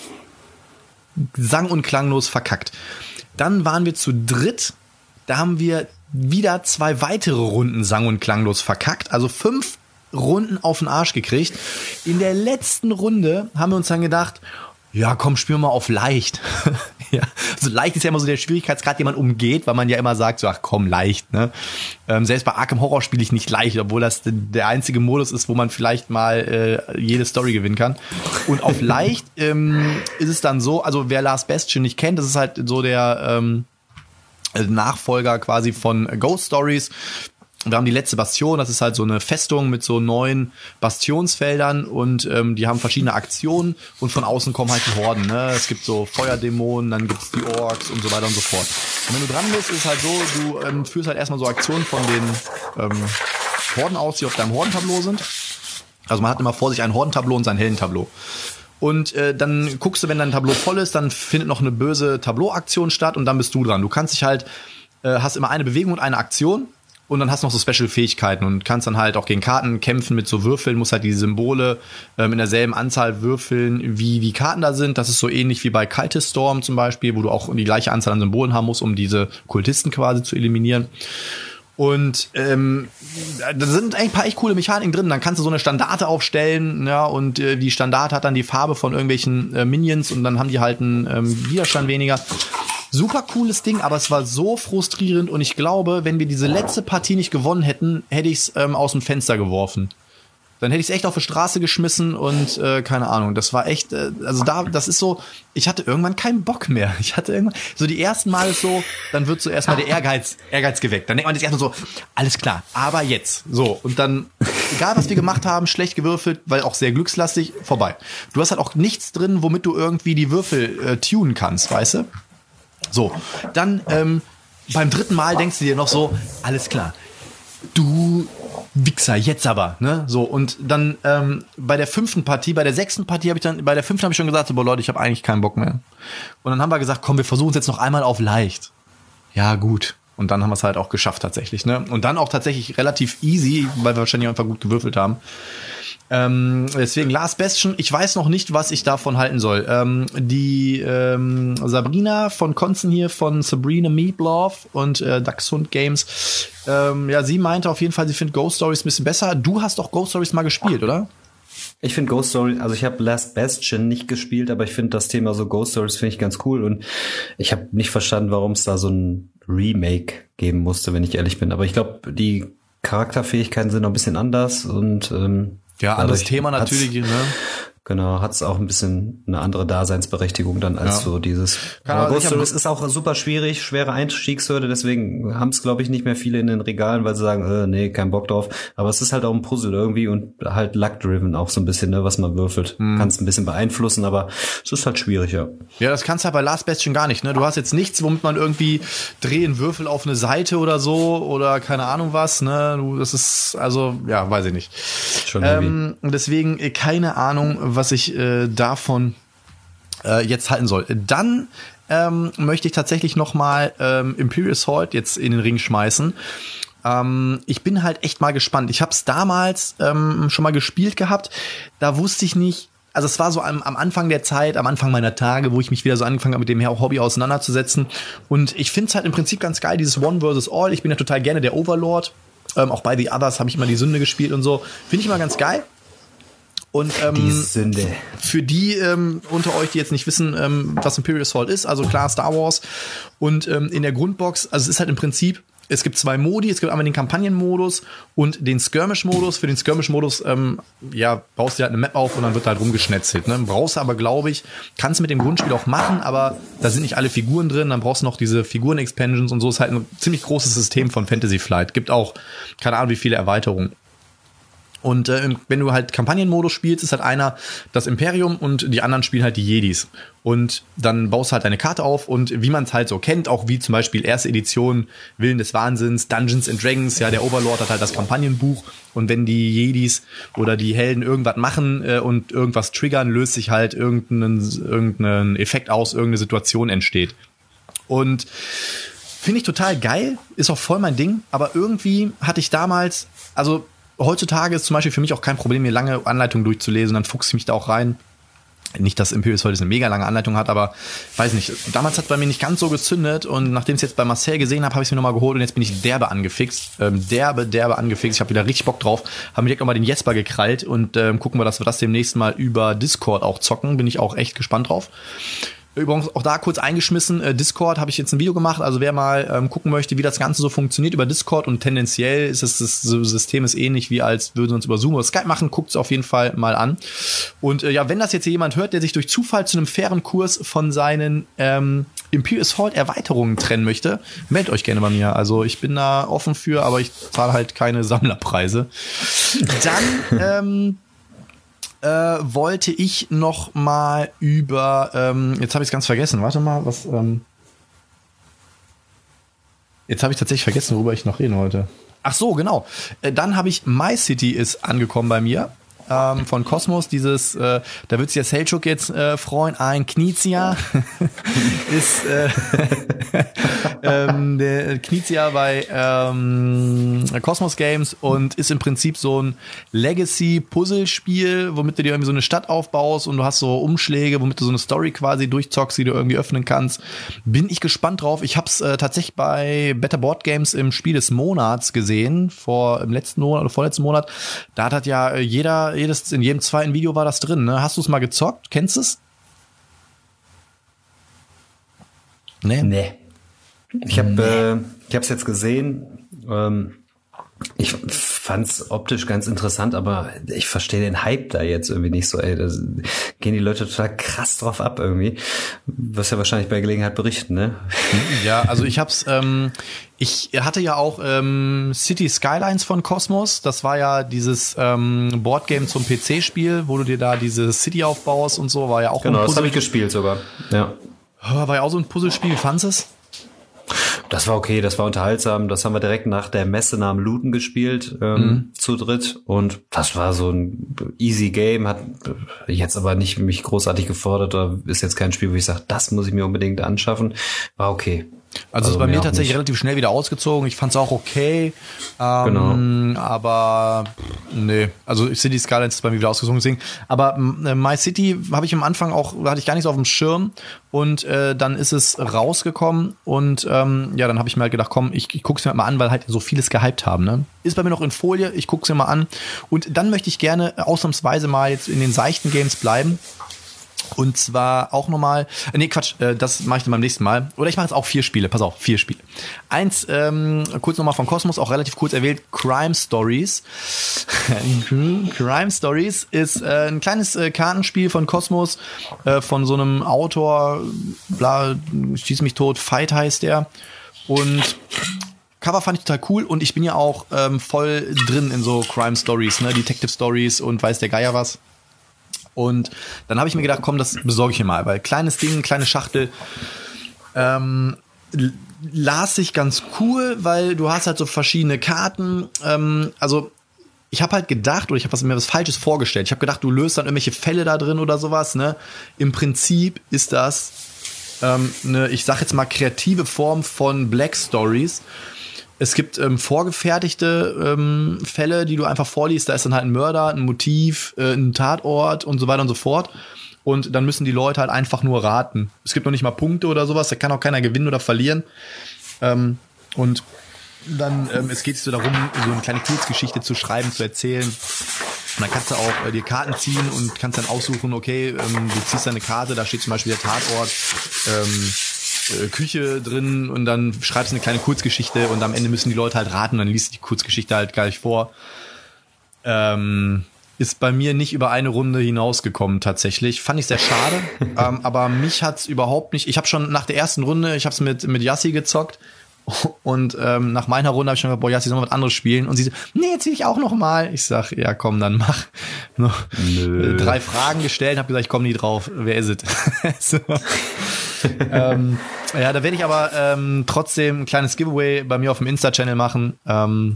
sang- und klanglos verkackt. Dann waren wir zu dritt, da haben wir wieder zwei weitere Runden sang- und klanglos verkackt, also fünf Runden auf den Arsch gekriegt. In der letzten Runde haben wir uns dann gedacht, ja komm, spielen wir mal auf leicht. Ja, also leicht ist ja immer so der Schwierigkeitsgrad, den man umgeht, weil man ja immer sagt, so, ach komm, leicht. Ne? Ähm, selbst bei Arkham Horror spiele ich nicht leicht, obwohl das der einzige Modus ist, wo man vielleicht mal äh, jede Story gewinnen kann. Und auf leicht ähm, ist es dann so, also wer Last Bastion nicht kennt, das ist halt so der ähm, Nachfolger quasi von Ghost Stories. Wir haben die letzte Bastion, das ist halt so eine Festung mit so neun Bastionsfeldern und ähm, die haben verschiedene Aktionen und von außen kommen halt die Horden. Ne? Es gibt so Feuerdämonen, dann gibt's die Orks und so weiter und so fort. Und wenn du dran bist, ist es halt so, du ähm, führst halt erstmal so Aktionen von den ähm, Horden aus, die auf deinem Hordentableau sind. Also man hat immer vor sich ein Hordentableau und sein Heldentableau. Und äh, dann guckst du, wenn dein Tableau voll ist, dann findet noch eine böse Tableau-Aktion statt und dann bist du dran. Du kannst dich halt, äh, hast immer eine Bewegung und eine Aktion. Und dann hast du noch so Special-Fähigkeiten und kannst dann halt auch gegen Karten kämpfen mit so Würfeln, musst halt die Symbole ähm, in derselben Anzahl würfeln, wie die Karten da sind. Das ist so ähnlich wie bei Cultist Storm zum Beispiel, wo du auch die gleiche Anzahl an Symbolen haben musst, um diese Kultisten quasi zu eliminieren. Und ähm, da sind ein paar echt coole Mechaniken drin. Dann kannst du so eine Standarte aufstellen, ja, und äh, die Standarte hat dann die Farbe von irgendwelchen äh, Minions und dann haben die halt einen ähm, Widerstand weniger. Super cooles Ding, aber es war so frustrierend und ich glaube, wenn wir diese letzte Partie nicht gewonnen hätten, hätte ich es ähm, aus dem Fenster geworfen. Dann hätte ich es echt auf die Straße geschmissen und äh, keine Ahnung, das war echt, äh, also da, das ist so, ich hatte irgendwann keinen Bock mehr. Ich hatte irgendwann, so die ersten Mal ist so, dann wird so erstmal der Ehrgeiz, Ehrgeiz geweckt. Dann denkt man sich erstmal so, alles klar, aber jetzt. So, und dann, egal was wir gemacht haben, schlecht gewürfelt, weil auch sehr glückslastig, vorbei. Du hast halt auch nichts drin, womit du irgendwie die Würfel äh, tunen kannst, weißt du? So, dann ähm, beim dritten Mal denkst du dir noch so, alles klar, du Wichser, jetzt aber, ne? So, und dann ähm, bei der fünften Partie, bei der sechsten Partie habe ich dann, bei der fünften habe ich schon gesagt, so, boah Leute, ich habe eigentlich keinen Bock mehr. Und dann haben wir gesagt, komm, wir versuchen es jetzt noch einmal auf leicht. Ja, gut. Und dann haben wir es halt auch geschafft tatsächlich, ne? Und dann auch tatsächlich relativ easy, weil wir wahrscheinlich einfach gut gewürfelt haben. Ähm, deswegen Last Bastion, ich weiß noch nicht, was ich davon halten soll. Ähm, die ähm, Sabrina von Konzen hier, von Sabrina Meatloaf und äh, Dachshund Games, ähm, ja, sie meinte auf jeden Fall, sie findet Ghost Stories ein bisschen besser. Du hast doch Ghost Stories mal gespielt, oder? Ich finde Ghost Stories, also ich habe Last Bastion nicht gespielt, aber ich finde das Thema so Ghost Stories finde ich ganz cool und ich habe nicht verstanden, warum es da so ein Remake geben musste, wenn ich ehrlich bin. Aber ich glaube, die Charakterfähigkeiten sind noch ein bisschen anders und ähm, ja, anderes Thema natürlich, ne? Genau, hat es auch ein bisschen eine andere Daseinsberechtigung dann als ja. so dieses. Aber Ghost Stories ist auch super schwierig, schwere Einstiegshürde, deswegen haben es, glaube ich, nicht mehr viele in den Regalen, weil sie sagen, äh, nee, kein Bock drauf. Aber es ist halt auch ein Puzzle irgendwie und halt luck-driven auch so ein bisschen, ne, was man würfelt. Hm. Kann es ein bisschen beeinflussen, aber es ist halt schwieriger. Ja, das kannst du halt bei Last Bastion gar nicht, ne? Du hast jetzt nichts, womit man irgendwie drehen Würfel auf eine Seite oder so oder keine Ahnung was, ne? Du, das ist, also, ja, weiß ich nicht. Schon ähm, deswegen keine Ahnung, was ich äh, davon äh, jetzt halten soll. Dann ähm, möchte ich tatsächlich noch mal ähm, Imperial Assault jetzt in den Ring schmeißen. Ähm, ich bin halt echt mal gespannt. Ich habe es damals ähm, schon mal gespielt gehabt. Da wusste ich nicht, also es war so am, am Anfang der Zeit, am Anfang meiner Tage, wo ich mich wieder so angefangen habe, mit dem Hobby auseinanderzusetzen. Und ich finde es halt im Prinzip ganz geil, dieses One versus All. Ich bin ja total gerne der Overlord. Ähm, auch bei The Others habe ich immer die Sünde gespielt und so. Finde ich immer ganz geil. Und ähm, die Sünde. Für die ähm, unter euch, die jetzt nicht wissen, ähm, was Imperial Assault ist, also klar Star Wars. Und ähm, in der Grundbox, also es ist halt im Prinzip, es gibt zwei Modi, es gibt einmal den Kampagnenmodus und den Skirmish-Modus. Für den Skirmish-Modus, ähm, ja, baust du halt eine Map auf und dann wird halt rumgeschnetzelt. Ne? Brauchst du aber, glaube ich, kannst du mit dem Grundspiel auch machen, aber da sind nicht alle Figuren drin. Dann brauchst du noch diese Figuren-Expansions und so. Ist halt ein ziemlich großes System von Fantasy Flight. Gibt auch, keine Ahnung, wie viele Erweiterungen. Und äh, wenn du halt Kampagnenmodus spielst, ist halt einer das Imperium und die anderen spielen halt die Jedis. Und dann baust du halt deine Karte auf und wie man es halt so kennt, auch wie zum Beispiel erste Edition Willen des Wahnsinns, Dungeons and Dragons, ja, der Overlord hat halt das Kampagnenbuch und wenn die Jedis oder die Helden irgendwas machen äh, und irgendwas triggern, löst sich halt irgendein, irgendein Effekt aus, irgendeine Situation entsteht. Und finde ich total geil, ist auch voll mein Ding, aber irgendwie hatte ich damals, also heutzutage ist zum Beispiel für mich auch kein Problem, mir lange Anleitungen durchzulesen, dann fuchse ich mich da auch rein. Nicht, dass Imperial Assault eine mega lange Anleitung hat, aber weiß nicht, damals hat es bei mir nicht ganz so gezündet und nachdem ich es jetzt bei Marcel gesehen habe, habe ich es mir nochmal geholt und jetzt bin ich derbe angefixt. Ähm, derbe, derbe angefixt. Ich habe wieder richtig Bock drauf. Haben mir direkt nochmal den Jesper gekrallt und ähm, gucken wir, dass wir das demnächst mal über Discord auch zocken. Bin ich auch echt gespannt drauf. Übrigens auch da kurz eingeschmissen, äh, Discord habe ich jetzt ein Video gemacht, also wer mal ähm, gucken möchte, wie das Ganze so funktioniert über Discord und tendenziell ist es, das System ist ähnlich wie als würden wir uns über Zoom oder Skype machen, guckt es auf jeden Fall mal an. Und äh, ja, wenn das jetzt hier jemand hört, der sich durch Zufall zu einem fairen Kurs von seinen ähm, Imperial Assault Erweiterungen trennen möchte, meldet euch gerne bei mir. Also ich bin da offen für, aber ich zahle halt keine Sammlerpreise. Dann ähm, Äh, wollte ich noch mal über, ähm, jetzt habe ich es ganz vergessen, warte mal, was, ähm, jetzt habe ich tatsächlich vergessen, worüber ich noch reden wollte. Ach so, genau. Äh, dann habe ich My City ist angekommen bei mir. Ähm, von Kosmos, dieses, äh, da wird sich der Selchuk jetzt äh, freuen, ein Knizia ist äh, ähm, der Knizia bei ähm, Kosmos Games und ist im Prinzip so ein Legacy-Puzzle-Spiel, womit du dir irgendwie so eine Stadt aufbaust und du hast so Umschläge, womit du so eine Story quasi durchzockst, die du irgendwie öffnen kannst. Bin ich gespannt drauf. Ich hab's äh, tatsächlich bei Better Board Games im Spiel des Monats gesehen, vor im letzten Monat oder vorletzten Monat. Da hat ja jeder Jedes, in jedem zweiten Video war das drin, ne? Hast du es mal gezockt? Kennst du es? Nee. Nee. Ich habe nee. äh, ich habe es jetzt gesehen. Ähm, ich fand's optisch ganz interessant, aber ich verstehe den Hype da jetzt irgendwie nicht so. Ey, da gehen die Leute total krass drauf ab irgendwie. Was ja wahrscheinlich bei Gelegenheit berichten, ne? Ja, also ich hab's. Ähm, ich hatte ja auch ähm, City Skylines von Kosmos. Das war ja dieses ähm, Boardgame zum P C-Spiel, wo du dir da diese City aufbaust und so. War ja auch genau, ein das habe ich gespielt sogar. Ja. War ja auch so ein Puzzlespiel. Wie fandest du es? Das war okay, das war unterhaltsam. Das haben wir direkt nach der Messe nach dem Looten gespielt, ähm, mhm. zu dritt. Und das war so ein easy Game, hat jetzt aber nicht mich großartig gefordert. Da ist jetzt kein Spiel, wo ich sage, das muss ich mir unbedingt anschaffen. War okay. Also, also ist bei mir tatsächlich nicht. Relativ schnell wieder ausgezogen. Ich fand's auch okay. Ähm, genau. Aber nee, also City Skylines ist bei mir wieder ausgezogen. Deswegen. Aber äh, My City habe ich am Anfang auch, hatte ich gar nicht so auf dem Schirm. Und äh, dann ist es rausgekommen. Und ähm, ja, dann habe ich mir halt gedacht, komm, ich, ich guck's mir mal an, weil halt so vieles gehypt haben. Ne? Ist bei mir noch in Folie, ich guck's mir mal an. Und dann möchte ich gerne ausnahmsweise mal jetzt in den seichten Games bleiben. Und zwar auch nochmal, äh, nee, Quatsch, äh, das mache ich dann beim nächsten Mal. Oder ich mache jetzt auch vier Spiele, pass auf, vier Spiele. Eins, ähm, kurz nochmal von Cosmos, auch relativ kurz erwähnt, Crime Stories. Crime Stories ist äh, ein kleines äh, Kartenspiel von Cosmos, äh, von so einem Autor, bla, schieß mich tot, Fight heißt der. Und Cover fand ich total cool und ich bin ja auch ähm, voll drin in so Crime Stories, ne, Detective Stories und weiß der Geier was. Und dann habe ich mir gedacht, komm, das besorge ich mir mal, weil kleines Ding, kleine Schachtel, ähm, las sich ganz cool, weil du hast halt so verschiedene Karten, ähm, also ich habe halt gedacht, oder ich habe mir was Falsches vorgestellt, ich habe gedacht, du löst dann irgendwelche Fälle da drin oder sowas, ne, im Prinzip ist das ähm, eine, ich sag jetzt mal, kreative Form von Black Stories. Es gibt ähm, vorgefertigte ähm, Fälle, die du einfach vorliest. Da ist dann halt ein Mörder, ein Motiv, äh, ein Tatort und so weiter und so fort. Und dann müssen die Leute halt einfach nur raten. Es gibt noch nicht mal Punkte oder sowas. Da kann auch keiner gewinnen oder verlieren. Ähm, und dann ähm, es geht so darum, so eine kleine Kurzgeschichte zu schreiben, zu erzählen. Und dann kannst du auch äh, dir Karten ziehen und kannst dann aussuchen, okay, ähm, du ziehst da eine Karte, da steht zum Beispiel der Tatort, ähm, Küche drin und dann schreibst du eine kleine Kurzgeschichte und am Ende müssen die Leute halt raten und dann liest du die Kurzgeschichte halt gleich vor. Ähm, ist bei mir nicht über eine Runde hinausgekommen tatsächlich. Fand ich sehr schade, ähm, aber mich hat's überhaupt nicht, ich habe schon nach der ersten Runde, ich habe es mit, mit Yassi gezockt und ähm, nach meiner Runde habe ich schon gesagt, boah, Yassi, sollen wir was anderes spielen? Und sie so, nee, jetzt will ich auch noch mal. Ich sag, ja komm, dann mach. Noch Nö. drei Fragen gestellt, habe gesagt, ich komme nie drauf. Wer ist es? so. ähm, ja, da werde ich aber ähm, trotzdem ein kleines Giveaway bei mir auf dem Insta-Channel machen. Ähm,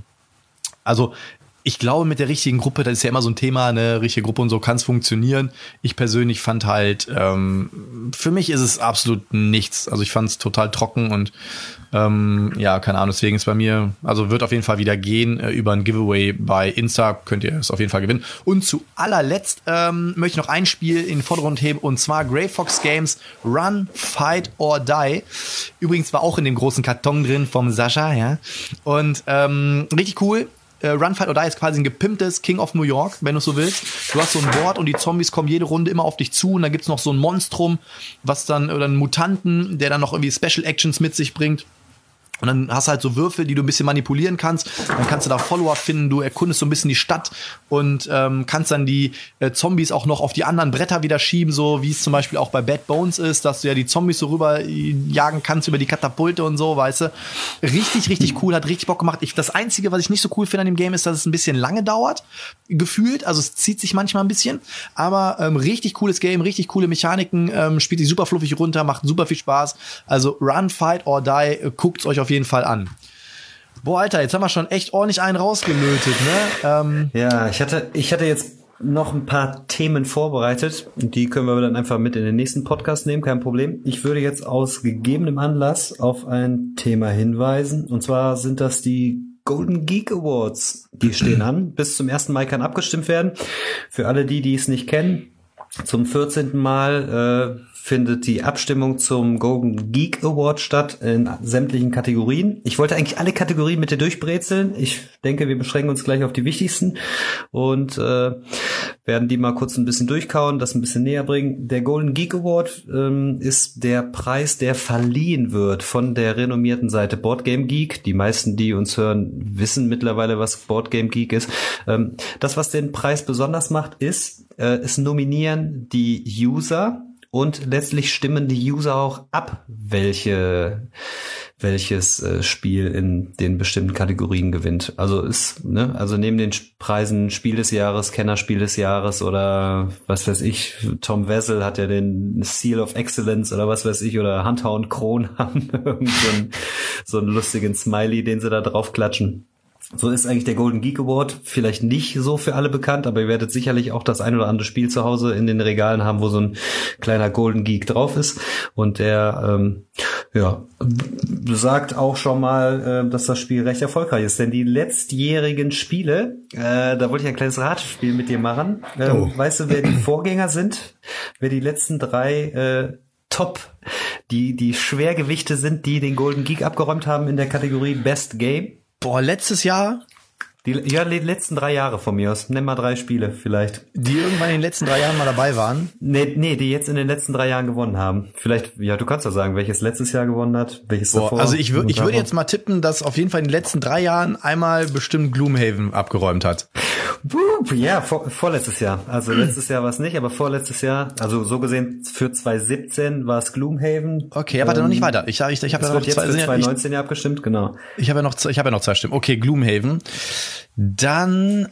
also ich glaube, mit der richtigen Gruppe, das ist ja immer so ein Thema, eine richtige Gruppe und so kann es funktionieren. Ich persönlich fand halt, ähm, für mich ist es absolut nichts. Also ich fand es total trocken und ähm, ja, keine Ahnung, deswegen ist bei mir, also wird auf jeden Fall wieder gehen äh, über ein Giveaway bei Insta, könnt ihr es auf jeden Fall gewinnen. Und zu allerletzt ähm, möchte ich noch ein Spiel in den Vordergrund heben und zwar Grey Fox Games Run, Fight or Die. Übrigens war auch in dem großen Karton drin vom Sascha, ja. Und ähm, richtig cool. Run, Fight or Die ist quasi ein gepimptes King of New York, wenn du so willst. Du hast so ein Board und die Zombies kommen jede Runde immer auf dich zu und dann gibt's noch so ein Monstrum, was dann, oder einen Mutanten, der dann noch irgendwie Special Actions mit sich bringt. Und dann hast du halt so Würfel, die du ein bisschen manipulieren kannst. Dann kannst du da Follower finden. Du erkundest so ein bisschen die Stadt und ähm, kannst dann die äh, Zombies auch noch auf die anderen Bretter wieder schieben, so wie es zum Beispiel auch bei Bad Bones ist, dass du ja die Zombies so rüber jagen kannst über die Katapulte und so, weißt du. Richtig, richtig cool, hat richtig Bock gemacht. Ich, das Einzige, was ich nicht so cool finde an dem Game, ist, dass es ein bisschen lange dauert, gefühlt. Also es zieht sich manchmal ein bisschen. Aber ähm, richtig cooles Game, richtig coole Mechaniken, ähm, spielt sich super fluffig runter, macht super viel Spaß. Also Run, Fight or Die, äh, guckt's euch auf jeden Fall an. Boah, Alter, jetzt haben wir schon echt ordentlich einen rausgelötet, ne? Ähm ja, ich hatte, ich hatte jetzt noch ein paar Themen vorbereitet. Die können wir dann einfach mit in den nächsten Podcast nehmen, kein Problem. Ich würde jetzt aus gegebenem Anlass auf ein Thema hinweisen. Und zwar sind das die Golden Geek Awards. Die stehen an. Bis zum ersten Mai kann abgestimmt werden. Für alle die, die es nicht kennen, zum vierzehnten Mal äh, findet die Abstimmung zum Golden Geek Award statt in sämtlichen Kategorien. Ich wollte eigentlich alle Kategorien mit dir durchbrezeln. Ich denke, wir beschränken uns gleich auf die wichtigsten und äh, werden die mal kurz ein bisschen durchkauen, das ein bisschen näher bringen. Der Golden Geek Award ähm, ist der Preis, der verliehen wird von der renommierten Seite Board Game Geek. Die meisten, die uns hören, wissen mittlerweile, was Board Game Geek ist. Ähm, das, was den Preis besonders macht, ist, äh, es nominieren die User und letztlich stimmen die User auch ab, welche welches äh, Spiel in den bestimmten Kategorien gewinnt. Also ist, ne, also neben den Preisen Spiel des Jahres, Kennerspiel des Jahres oder was weiß ich, Tom Wessel hat ja den Seal of Excellence oder was weiß ich, oder Hunter und Kron haben irgend so einen, so einen lustigen Smiley, den sie da drauf klatschen. So ist eigentlich der Golden Geek Award vielleicht nicht so für alle bekannt, aber ihr werdet sicherlich auch das ein oder andere Spiel zu Hause in den Regalen haben, wo so ein kleiner Golden Geek drauf ist. Und der ähm, ja sagt auch schon mal, äh, dass das Spiel recht erfolgreich ist. Denn die letztjährigen Spiele, äh, da wollte ich ein kleines Ratespiel mit dir machen. Äh, oh. Weißt du, wer die Vorgänger sind? Wer die letzten drei äh, Top, die die Schwergewichte sind, die den Golden Geek abgeräumt haben in der Kategorie Best Game? Boah, letztes Jahr Die, ja, die letzten drei Jahre von mir aus. Nenn mal drei Spiele vielleicht. Die irgendwann in den letzten drei Jahren mal dabei waren? Nee, nee, die jetzt in den letzten drei Jahren gewonnen haben. Vielleicht, ja, du kannst ja sagen, welches letztes Jahr gewonnen hat, welches Boah, davor. also ich würde ich würde jetzt mal tippen, dass auf jeden Fall in den letzten drei Jahren einmal bestimmt Gloomhaven abgeräumt hat. Ja, vor, vorletztes Jahr. Also letztes Jahr war es nicht, aber vorletztes Jahr, also so gesehen für zwanzig siebzehn war es Gloomhaven. Okay, aber ähm, noch nicht weiter. Ich, ich, ich habe ja noch jetzt zwei, für zwanzig neunzehn ich, ja abgestimmt, genau. Ich habe ja noch ich habe ja noch zwei Stimmen. Okay, Gloomhaven. Dann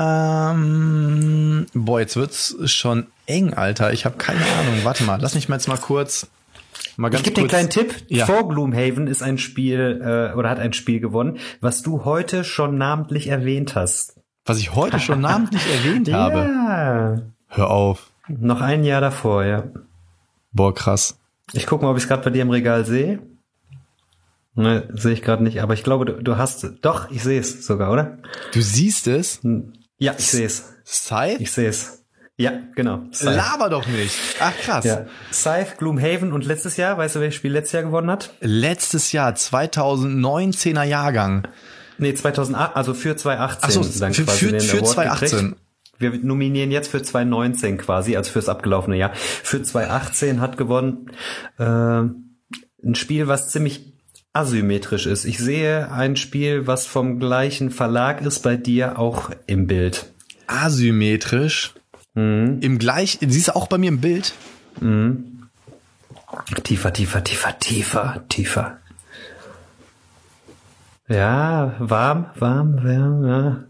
ähm, boah, jetzt wird's schon eng, Alter. Ich habe keine Ahnung. Warte mal, lass mich mal jetzt mal kurz mal ganz Ich gebe dir einen kleinen Tipp. Ja. Vor Gloomhaven ist ein Spiel äh, oder hat ein Spiel gewonnen, was du heute schon namentlich erwähnt hast. Was ich heute schon namentlich erwähnt habe. Ja. Hör auf. Noch ein Jahr davor, ja. Boah, krass. Ich gucke mal, ob ich es gerade bei dir im Regal sehe. Ne, sehe ich gerade nicht, aber ich glaube, du, du hast doch, ich sehe es sogar, oder? Du siehst es? Ja, ich sehe es. Scythe? Ich sehe es. Ja, genau. Scythe. Laber doch nicht. Ach, krass. Ja. Scythe, Gloomhaven und letztes Jahr, weißt du, welches Spiel letztes Jahr gewonnen hat? Letztes Jahr, zwanzig neunzehner Jahrgang. Nee, zweitausendacht, also für zwanzig achtzehn. Ach so, dann für, quasi für, den für Award zwanzig achtzehn. Gekriegt. Wir nominieren jetzt für zwanzig neunzehn quasi, also fürs abgelaufene Jahr. Für zwanzig achtzehn hat gewonnen äh, ein Spiel, was ziemlich asymmetrisch ist. Ich sehe ein Spiel, was vom gleichen Verlag ist, bei dir auch im Bild. Asymmetrisch? Mhm. Im gleich, siehst du auch bei mir im Bild? Mhm. Tiefer, tiefer, tiefer, tiefer, tiefer. Ja, warm, warm, warm, ja.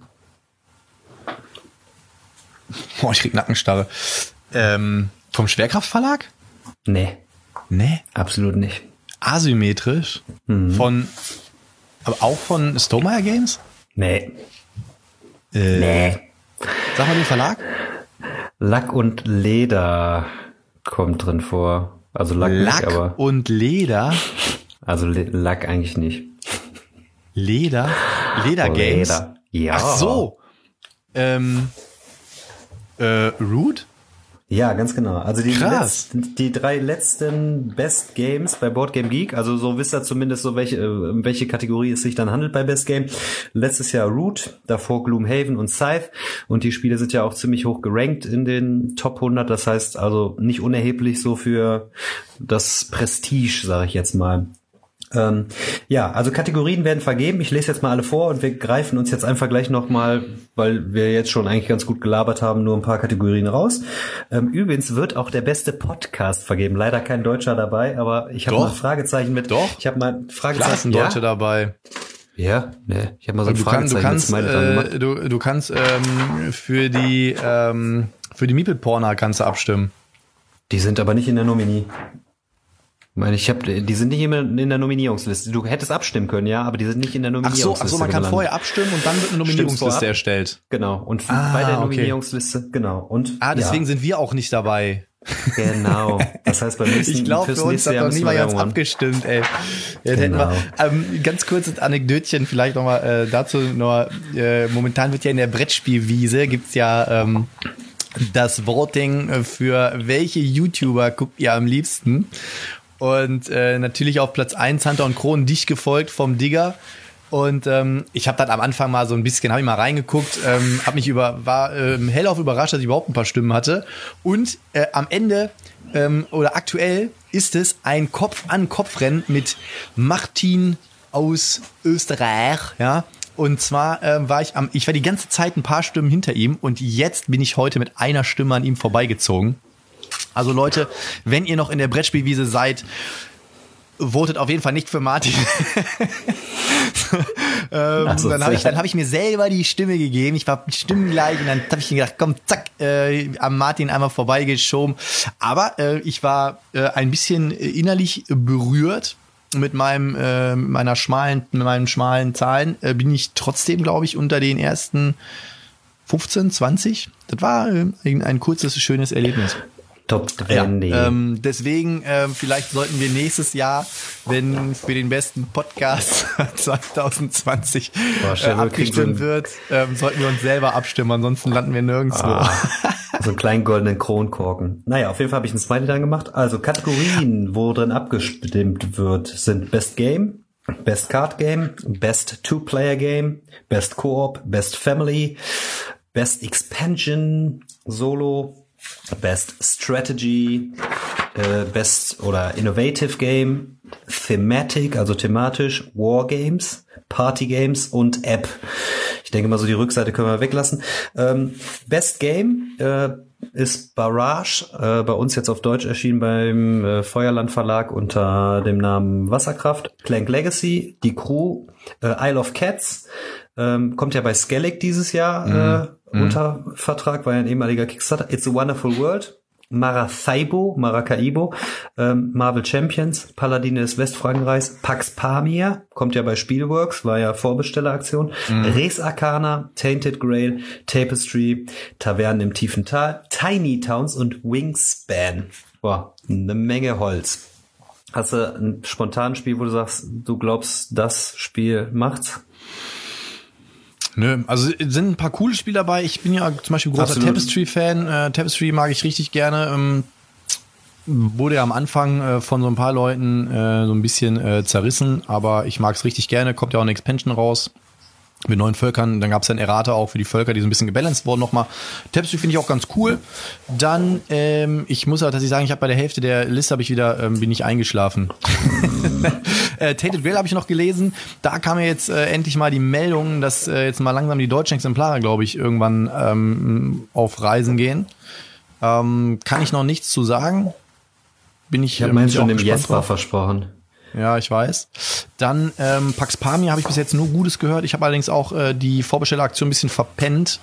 Boah, ich krieg Nackenstarre. Ähm, vom Schwerkraftverlag? Nee. Nee? Absolut nicht. Asymmetrisch? Mhm. Von, aber auch von Stonemaier Games? Nee. Äh, nee. Sag mal den Verlag. Lack und Leder kommt drin vor. Also Lack, Lack nicht, aber und Leder? Also Le- Lack eigentlich nicht. Leder? Leder Games? Leder. Ja. Ach so. Ähm, äh, Root? Ja, ganz genau. Also die, Krass. letzten, die drei letzten Best Games bei Board Game Geek, also so wisst ihr zumindest so, welche, äh, welche Kategorie es sich dann handelt bei Best Game. Letztes Jahr Root, davor Gloomhaven und Scythe. Und die Spiele sind ja auch ziemlich hoch gerankt in den Top hundert. Das heißt also nicht unerheblich so für das Prestige, sage ich jetzt mal. Ähm, ja, also Kategorien werden vergeben. Ich lese jetzt mal alle vor und wir greifen uns jetzt einfach gleich nochmal, weil wir jetzt schon eigentlich ganz gut gelabert haben, nur ein paar Kategorien raus. Ähm, übrigens wird auch der beste Podcast vergeben. Leider kein Deutscher dabei, aber ich habe mal ein Fragezeichen mit. Doch. Ich habe mal ein Fragezeichen. Klar ist ein Deutscher ja? dabei. Ja, ne, ich habe mal so ein du Fragezeichen kann, du kannst, mit Smiley dran äh, du, du kannst ähm, für die ähm, für die Meeple-Porner kannst du abstimmen. Die sind aber nicht in der Nominie. Ich meine, ich habe, die sind nicht immer in der Nominierungsliste. Du hättest abstimmen können, ja, aber die sind nicht in der Nominierungsliste. Ach so, ach so, man kann gelandet. vorher abstimmen und dann wird eine Nominierungsliste erstellt. Genau. Und ah, bei der okay. Nominierungsliste, genau. Und ah, deswegen ja. sind wir auch nicht dabei. Genau. Das heißt, beim nächsten ich glaube, für uns hat noch niemand ganz abgestimmt, ey. Ja, genau. wir, ähm, ganz kurzes Anekdötchen vielleicht nochmal äh, dazu. Noch, äh, momentan wird ja in der Brettspielwiese gibt's ja ähm, das Voting für welche YouTuber guckt ihr am liebsten. Und äh, natürlich auf Platz eins Hunter und Kron, dicht gefolgt vom Digger. Und ähm, ich habe dann am Anfang mal so ein bisschen, habe ich mal reingeguckt, ähm, hab mich über, war ähm, hellauf überrascht, dass ich überhaupt ein paar Stimmen hatte. Und äh, am Ende ähm, oder aktuell ist es ein Kopf-an-Kopf-Rennen mit Martin aus Österreich, ja. Und zwar ähm, war ich am, ich war die ganze Zeit ein paar Stimmen hinter ihm und jetzt bin ich heute mit einer Stimme an ihm vorbeigezogen. Also Leute, wenn ihr noch in der Brettspielwiese seid, votet auf jeden Fall nicht für Martin. ähm, also, dann habe ich, dann hab ich mir selber die Stimme gegeben. Ich war stimmgleich und dann habe ich gedacht, komm, zack, äh, am Martin einmal vorbeigeschoben. Aber äh, ich war äh, ein bisschen innerlich berührt mit meinem äh, meiner schmalen, mit meinen schmalen Zahlen. Äh, bin ich trotzdem, glaube ich, unter den ersten fünfzehn, zwanzig. Das war äh, ein, ein kurzes, schönes Erlebnis. Top ja, ähm, deswegen ähm, vielleicht sollten wir nächstes Jahr, wenn für den besten Podcast zwanzig zwanzig Boah, äh, abgestimmt wird, ähm, sollten wir uns selber abstimmen, ansonsten landen wir nirgendwo. Ah, so einen kleinen goldenen Kronkorken. Naja, auf jeden Fall habe ich einen Smiley dann gemacht. Also Kategorien, wo drin abgestimmt wird, sind Best Game, Best Card Game, Best Two-Player Game, Best Co-op, Best Family, Best Expansion, Solo, Best Strategy, äh, Best oder Innovative Game, Thematic, also thematisch, War Games, Party Games und App. Ich denke mal so, die Rückseite können wir weglassen. Ähm, Best Game äh, ist Barrage, äh, bei uns jetzt auf Deutsch erschienen beim äh, Feuerland Verlag unter dem Namen Wasserkraft. Clank Legacy, Die Crew, äh, Isle of Cats, ähm, kommt ja bei Skellig dieses Jahr äh, mm. unter Vertrag, war ja ein ehemaliger Kickstarter. It's a Wonderful World, Maracaibo, Maracaibo, ähm, Marvel Champions, Paladine des Westfrankreichs, Pax Pamir, kommt ja bei Spielworks, war ja Vorbestelleraktion, mhm. Res Arcana, Tainted Grail, Tapestry, Tavernen im tiefen Tal, Tiny Towns und Wingspan. Boah, eine Menge Holz. Hast du ein spontanes Spiel, wo du sagst, du glaubst, das Spiel macht's? Nö, also sind ein paar coole Spiele dabei. Ich bin ja zum Beispiel großer Tapestry-Fan. Äh, Tapestry mag ich richtig gerne. Ähm, wurde ja am Anfang äh, von so ein paar Leuten äh, so ein bisschen äh, zerrissen, aber ich mag es richtig gerne. Kommt ja auch eine Expansion raus mit neuen Völkern. Dann gab es dann Errata auch für die Völker, die so ein bisschen gebalanced wurden nochmal. Tapestry finde ich auch ganz cool. Dann, ähm, ich muss aber tatsächlich sagen, ich habe bei der Hälfte der Liste habe ich wieder, ähm, bin ich eingeschlafen. äh, Tainted Grail habe ich noch gelesen. Da kam ja jetzt äh, endlich mal die Meldung, dass äh, jetzt mal langsam die deutschen Exemplare, glaube ich, irgendwann ähm, auf Reisen gehen. Ähm, kann ich noch nichts zu sagen. Bin ich, ich habe meinen schon dem Jesper versprochen. Ja, ich weiß. Dann ähm, Pax Pamir habe ich bis jetzt nur Gutes gehört. Ich habe allerdings auch äh, die Vorbestelleraktion ein bisschen verpennt.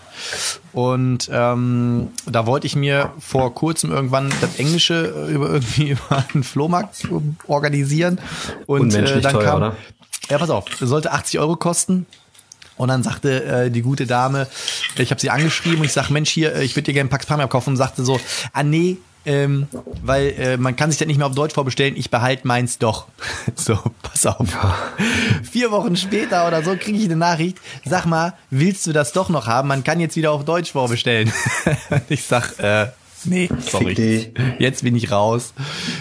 Und ähm, da wollte ich mir vor kurzem irgendwann das Englische über irgendwie über einen Flohmarkt organisieren. Und Unmenschlich äh, dann teuer, kam, oder? Ja, pass auf, das sollte achtzig Euro kosten. Und dann sagte äh, die gute Dame, ich habe sie angeschrieben und ich sag, Mensch, hier, ich würde dir gerne Pax Pamir kaufen. Und sagte so, ah nee, Ähm, weil äh, man kann sich das nicht mehr auf Deutsch vorbestellen, ich behalte meins doch. So, pass auf. Ja. Vier Wochen später oder so kriege ich eine Nachricht, sag mal, willst du das doch noch haben? Man kann jetzt wieder auf Deutsch vorbestellen. Ich sag, äh, nee, sorry. Jetzt bin ich raus.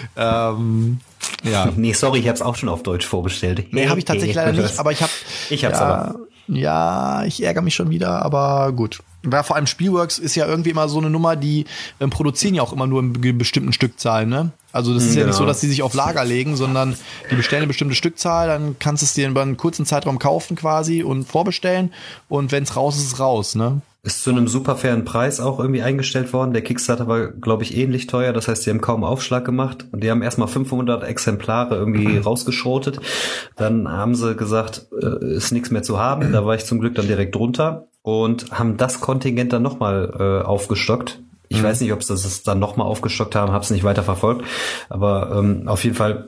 Ähm, ja. Nee, sorry, ich hab's auch schon auf Deutsch vorbestellt. Nee, habe ich tatsächlich leider nicht, aber ich hab Ich hab's ja, aber. Ja, ich ärgere mich schon wieder, aber gut. Weil vor allem Spielworks ist ja irgendwie immer so eine Nummer, die ähm, produzieren ja auch immer nur in bestimmten Stückzahlen, ne? Also das ist genau. ja nicht so, dass die sich auf Lager legen, sondern die bestellen eine bestimmte Stückzahl, dann kannst du es dir über einen kurzen Zeitraum kaufen quasi und vorbestellen und wenn es raus ist, ist es raus, ne? Ist zu einem super fairen Preis auch irgendwie eingestellt worden. Der Kickstarter war, glaube ich, ähnlich teuer. Das heißt, die haben kaum Aufschlag gemacht. Und die haben erstmal fünfhundert Exemplare irgendwie rausgeschrotet. Dann haben sie gesagt, äh, ist nichts mehr zu haben. Da war ich zum Glück dann direkt drunter. Und haben das Kontingent dann nochmal äh, aufgestockt. Ich mhm. weiß nicht, ob sie das dann nochmal aufgestockt haben, habe es nicht weiter verfolgt. Aber ähm, auf jeden Fall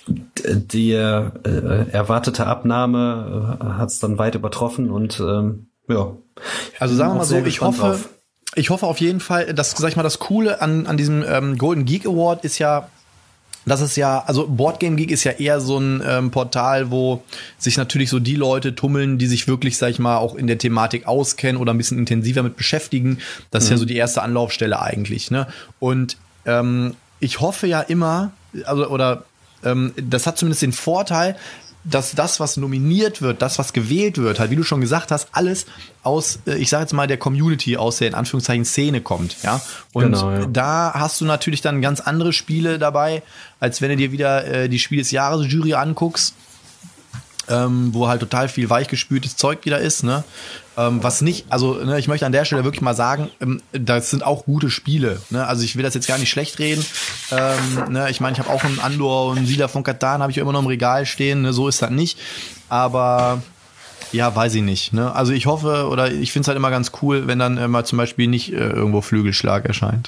die äh, erwartete Abnahme äh, hat es dann weit übertroffen. Und ähm, ja. Also sagen wir mal so, ich hoffe, drauf. ich hoffe auf jeden Fall, dass, sag ich mal, das Coole an, an diesem ähm, Golden Geek Award ist ja, dass es ja, also Boardgame Geek ist ja eher so ein ähm, Portal, wo sich natürlich so die Leute tummeln, die sich wirklich, sag ich mal, auch in der Thematik auskennen oder ein bisschen intensiver mit beschäftigen. Das mhm. ist ja so die erste Anlaufstelle eigentlich, ne? Und ähm, ich hoffe ja immer, also oder ähm, das hat zumindest den Vorteil, dass das, was nominiert wird, das, was gewählt wird, halt, wie du schon gesagt hast, alles aus, ich sage jetzt mal, der Community, aus der in Anführungszeichen Szene kommt, ja. Und genau, ja. Da hast du natürlich dann ganz andere Spiele dabei, als wenn du dir wieder äh, die Spiel des Jahres Jury anguckst, ähm, wo halt total viel weichgespültes Zeug wieder ist, ne? Ähm, was nicht, also ne, ich möchte an der Stelle wirklich mal sagen, ähm, das sind auch gute Spiele, ne? Also ich will das jetzt gar nicht schlecht reden. Ähm, ne? Ich meine, ich habe auch einen Andor und einen Siedler von Catan habe ich immer noch im Regal stehen, ne? So ist das nicht. Aber ja, weiß ich nicht. Ne? Also ich hoffe, oder ich finde es halt immer ganz cool, wenn dann äh, mal zum Beispiel nicht äh, irgendwo Flügelschlag erscheint.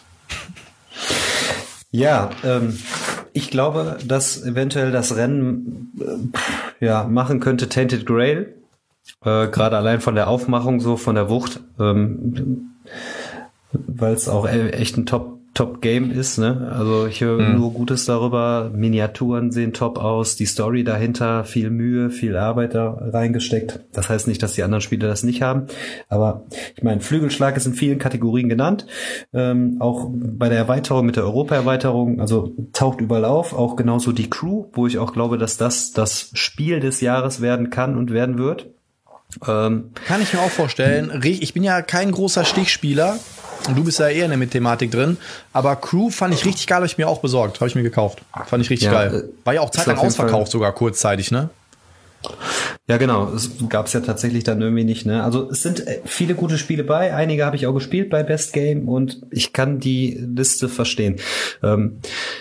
Ja, ähm, ich glaube, dass eventuell das Rennen äh, ja machen könnte Tainted Grail. Äh, gerade allein von der Aufmachung, so von der Wucht, ähm, weil es auch echt ein Top Top-Game ist, ne? Also ich höre mhm. nur Gutes darüber. Miniaturen sehen top aus, die Story dahinter, viel Mühe, viel Arbeit da reingesteckt. Das heißt nicht, dass die anderen Spiele das nicht haben. Aber ich meine, Flügelschlag ist in vielen Kategorien genannt. Ähm, auch bei der Erweiterung, mit der Europa-Erweiterung, also taucht überall auf. Auch genauso die Crew, wo ich auch glaube, dass das das Spiel des Jahres werden kann und werden wird. Ähm, kann ich mir auch vorstellen. Ich bin ja kein großer Stichspieler. Und du bist ja eher in der Thematik drin. Aber Crew fand ich richtig geil, habe ich mir auch besorgt. Habe ich mir gekauft. Fand ich richtig ja, geil. War ja auch zeitlang ausverkauft, sogar kurzzeitig, ne? Ja, genau. Es gab es ja tatsächlich dann irgendwie nicht, ne? Also es sind viele gute Spiele bei. Einige habe ich auch gespielt bei Best Game und ich kann die Liste verstehen. Ähm,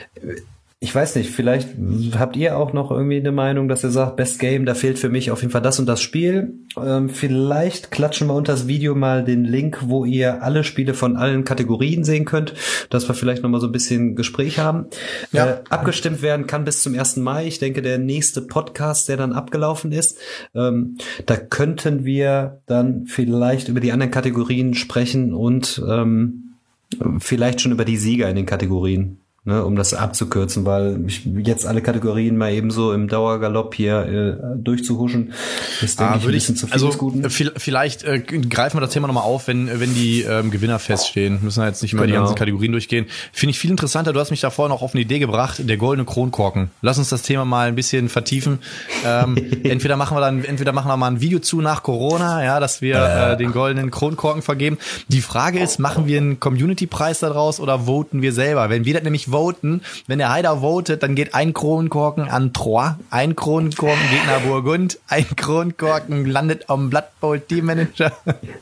Ich weiß nicht, vielleicht habt ihr auch noch irgendwie eine Meinung, dass ihr sagt, Best Game, da fehlt für mich auf jeden Fall das und das Spiel. Ähm, vielleicht klatschen wir unter das Video mal den Link, wo ihr alle Spiele von allen Kategorien sehen könnt, dass wir vielleicht nochmal so ein bisschen Gespräch haben. Ja. Äh, abgestimmt werden kann bis zum ersten Mai. Ich denke, der nächste Podcast, der dann abgelaufen ist, ähm, da könnten wir dann vielleicht über die anderen Kategorien sprechen und ähm, vielleicht schon über die Sieger in den Kategorien. Ne, um das abzukürzen, weil ich jetzt alle Kategorien mal eben so im Dauergalopp hier äh, durchzuhuschen, ist, denke ah, ich, ein bisschen ich, zu viel also, des Guten. Vielleicht äh, greifen wir das Thema nochmal auf, wenn wenn die ähm, Gewinner feststehen. Müssen wir jetzt nicht immer genau. die ganzen Kategorien durchgehen. Finde ich viel interessanter. Du hast mich da vorhin auch auf eine Idee gebracht, der goldene Kronkorken. Lass uns das Thema mal ein bisschen vertiefen. Ähm, entweder machen wir dann, entweder machen wir mal ein Video zu nach Corona, ja, dass wir äh, den goldenen Kronkorken vergeben. Die Frage ist, machen wir einen Community-Preis daraus oder voten wir selber? Wenn wir das nämlich voten, wenn der Heider votet, dann geht ein Kronkorken an Troyes, ein Kronkorken geht nach Burgund, ein Kronkorken landet am Blood Bowl Teammanager.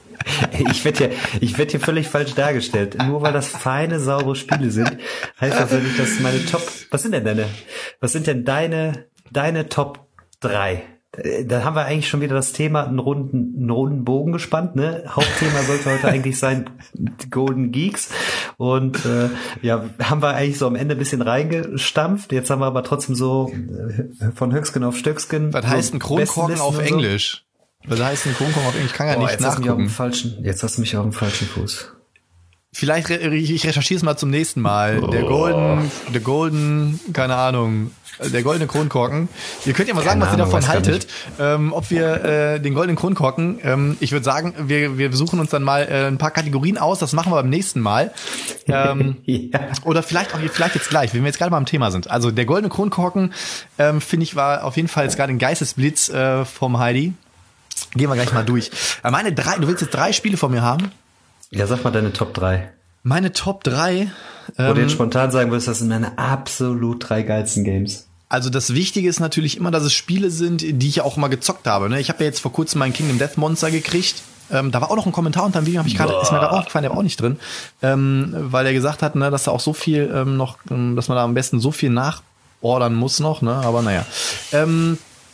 Ich werde hier, ich werde hier völlig falsch dargestellt. Nur weil das feine, saubere Spiele sind, heißt das ja nicht, dass meine Top, was sind denn deine, was sind denn deine, deine Top drei? Da haben wir eigentlich schon wieder das Thema einen runden, einen runden Bogen gespannt, ne? Hauptthema sollte heute eigentlich sein Golden Geeks und äh, ja, haben wir eigentlich so am Ende ein bisschen reingestampft. Jetzt haben wir aber trotzdem so äh, von Höchstgen auf Stöcksken. Was heißt ein Kronkorken auf Englisch? So. Was heißt ein Kronkorken auf Englisch? Ich kann ja oh, nicht jetzt nachgucken. Hast mich auf dem falschen, jetzt hast du mich auf dem falschen Fuß. Vielleicht, ich recherchiere es mal zum nächsten Mal. Oh. Der Golden, der Golden, keine Ahnung, der goldene Kronkorken. Ihr könnt ja mal sagen, keine was Ahnung, ihr davon haltet. Ähm, ob wir äh, den goldenen Kronkorken, ähm, ich würde sagen, wir wir suchen uns dann mal äh, ein paar Kategorien aus. Das machen wir beim nächsten Mal. Ähm, ja. Oder vielleicht auch vielleicht jetzt gleich, wenn wir jetzt gerade mal am Thema sind. Also der goldene Kronkorken, ähm, finde ich, war auf jeden Fall jetzt gerade ein Geistesblitz äh, vom Heidi. Gehen wir gleich mal durch. Äh, meine drei, du willst jetzt drei Spiele von mir haben? Ja, sag mal deine Top drei. Meine Top drei. Wo ähm, du jetzt spontan sagen würdest, das sind meine absolut drei geilsten Games. Also das Wichtige ist natürlich immer, dass es Spiele sind, die ich auch mal gezockt habe. Ne? Ich habe ja jetzt vor kurzem meinen Kingdom Death Monster gekriegt. Ähm, da war auch noch ein Kommentar unter dem Video, hab ich gerade, ist mir gerade aufgefallen, der war auch nicht drin. Ähm, weil er gesagt hat, ne, dass da auch so viel ähm, noch, ähm, dass man da am besten so viel nachordern muss noch, ne? Aber naja. Ähm,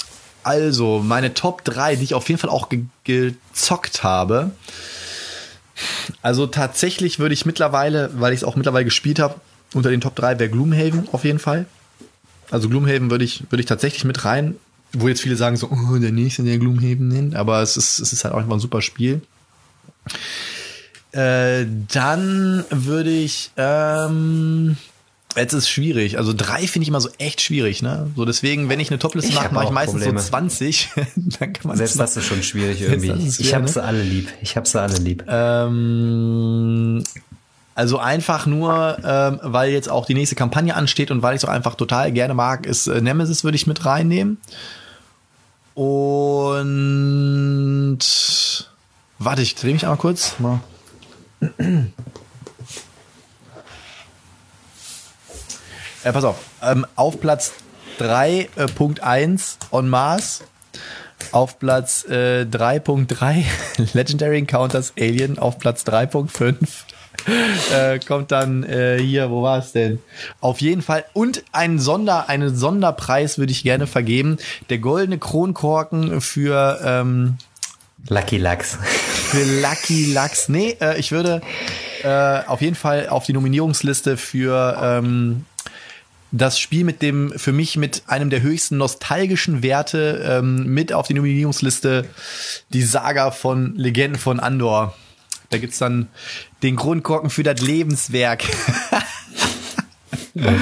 also, meine Top drei, die ich auf jeden Fall auch ge- gezockt habe. Also tatsächlich würde ich mittlerweile, weil ich es auch mittlerweile gespielt habe, unter den Top drei wäre Gloomhaven auf jeden Fall. Also Gloomhaven würde ich, würde ich tatsächlich mit rein, wo jetzt viele sagen so, oh, der nächste, der Gloomhaven nennt, aber es ist, es ist halt auch einfach ein super Spiel. Äh, dann würde ich, ähm, jetzt ist es schwierig. Also drei finde ich immer so echt schwierig, ne? So deswegen, wenn ich eine Topliste mache, mache ich meistens Probleme. so zwanzig. Dann kann man Selbst das ist schon schwierig irgendwie. Ich habe sie alle lieb. Ich habe sie alle lieb. Ähm, also einfach nur, ähm, weil jetzt auch die nächste Kampagne ansteht und weil ich es auch einfach total gerne mag, ist äh, Nemesis würde ich mit reinnehmen. Und warte, ich drehe mich einmal kurz. Mal. Äh, pass auf, ähm, auf Platz drei Punkt eins On Mars, auf Platz äh, drei Punkt drei Legendary Encounters Alien, auf Platz drei Punkt fünf äh, kommt dann äh, hier, wo war es denn? Auf jeden Fall, und einen, Sonder, einen Sonderpreis würde ich gerne vergeben, der goldene Kronkorken für ähm, Lucky Lux. Für Lucky Lux. Nee, äh, ich würde äh, auf jeden Fall auf die Nominierungsliste für ähm, das Spiel mit dem, für mich mit einem der höchsten nostalgischen Werte ähm, mit auf die Nominierungsliste, die Saga von Legenden von Andor. Da gibt's dann den Kronkorken für das Lebenswerk. Ja.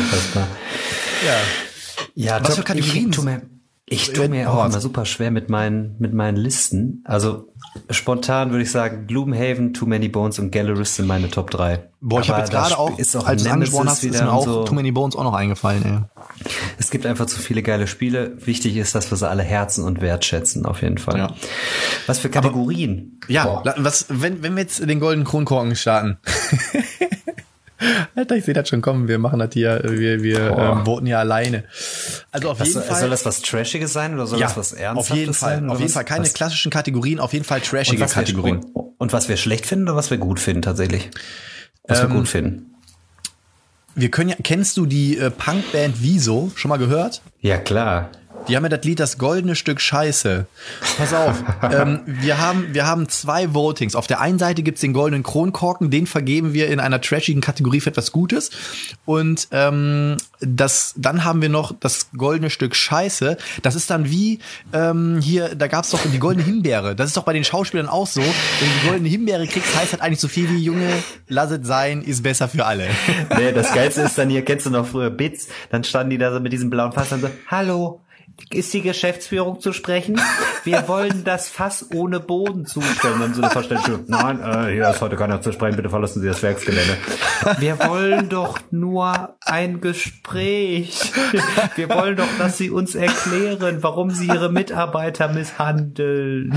Ja, was top. für Kategorien? Ich tu mir, ich tu mir auch oh. immer super schwer mit meinen, mit meinen Listen. Also spontan würde ich sagen, Gloomhaven, Too Many Bones und Gallerist sind meine Top drei. Boah, ich habe jetzt gerade auch, ist auch als du es Nemesis angesprochen hast, ist wieder mir auch so. Too Many Bones auch noch eingefallen. Ey. Es gibt einfach zu viele geile Spiele. Wichtig ist, dass wir sie alle herzen und wertschätzen, auf jeden Fall. Ja. Was für Kategorien? Ja, Boah. was, wenn, wenn wir jetzt den goldenen Kronkorken starten. Alter, ich sehe das schon kommen. Wir machen das hier, wir, wir ähm, voten ja alleine. Also auf Was, jeden Fall. soll das was Trashiges sein oder soll ja, das was Ernsthaftes auf jeden Fall, sein? auf jeden Fall keine was? klassischen Kategorien, auf jeden Fall Und trashige was, Kategorien. wir, und, und was wir schlecht finden oder was wir gut finden tatsächlich? Was Ähm, wir gut finden. Wir können ja, kennst du die äh, Punkband Wieso? Schon mal gehört? Ja, klar. Die haben ja das Lied Das goldene Stück Scheiße. Pass auf, ähm, wir haben wir haben zwei Votings. Auf der einen Seite gibt's den goldenen Kronkorken, den vergeben wir in einer trashigen Kategorie für etwas Gutes. Und ähm, das dann haben wir noch das goldene Stück Scheiße. Das ist dann wie ähm, hier, da gab's doch die goldene Himbeere. Das ist doch bei den Schauspielern auch so. Wenn du die goldene Himbeere kriegst, heißt das eigentlich so viel wie Junge, lass es sein, ist besser für alle. Nee, das Geilste ist dann hier, kennst du noch früher Bits? Dann standen die da so mit diesem blauen Fass und so, hallo, ist die Geschäftsführung zu sprechen? Wir wollen das Fass ohne Boden zustellen. Dann so eine Verständnis. Nein, äh, hier ist heute keiner zu sprechen, bitte verlassen Sie das Werksgelände. Wir wollen doch nur ein Gespräch. Wir wollen doch, dass Sie uns erklären, warum Sie Ihre Mitarbeiter misshandeln.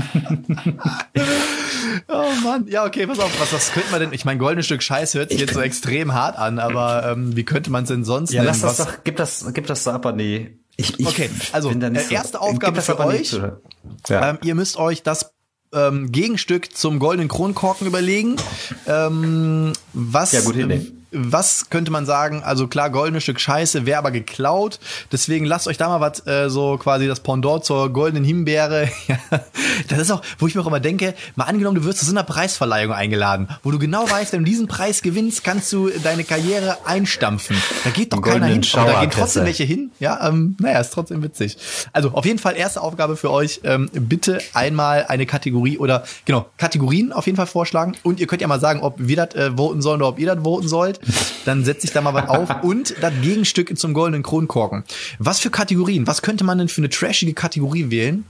Oh Mann, ja okay, pass auf, was, was könnte man denn, ich meine, goldenes Stück Scheiß hört sich jetzt so extrem hart an, aber ähm, wie könnte man es denn sonst Ja, nennen? lass das Was- doch, gib das, gib das so ab an die. Ich, ich Okay, also, bin da nicht äh, so- erste gib Aufgabe das für aber nicht euch. zu- Ja. Ähm, ihr müsst euch das ähm, Gegenstück zum goldenen Kronkorken überlegen. Ähm, was, Ja, gut hinnehmen. ähm, was könnte man sagen? Also klar, goldenes Stück Scheiße wäre aber geklaut. Deswegen lasst euch da mal was, äh, so quasi das Pendant zur goldenen Himbeere. Ja, das ist auch, wo ich mir auch immer denke, mal angenommen, du wirst zu so einer Preisverleihung eingeladen, wo du genau weißt, wenn du diesen Preis gewinnst, kannst du deine Karriere einstampfen. Da geht doch Den keiner hin. goldenen Aber da gehen Schauerkessel. trotzdem welche hin. Ja, ähm, naja, ist trotzdem witzig. Also auf jeden Fall erste Aufgabe für euch. Ähm, bitte einmal eine Kategorie oder genau, Kategorien auf jeden Fall vorschlagen. Und ihr könnt ja mal sagen, ob wir das äh, voten sollen oder ob ihr das voten sollt. Dann setze ich da mal was auf. Und das Gegenstück zum goldenen Kronkorken. Was für Kategorien? Was könnte man denn für eine trashige Kategorie wählen?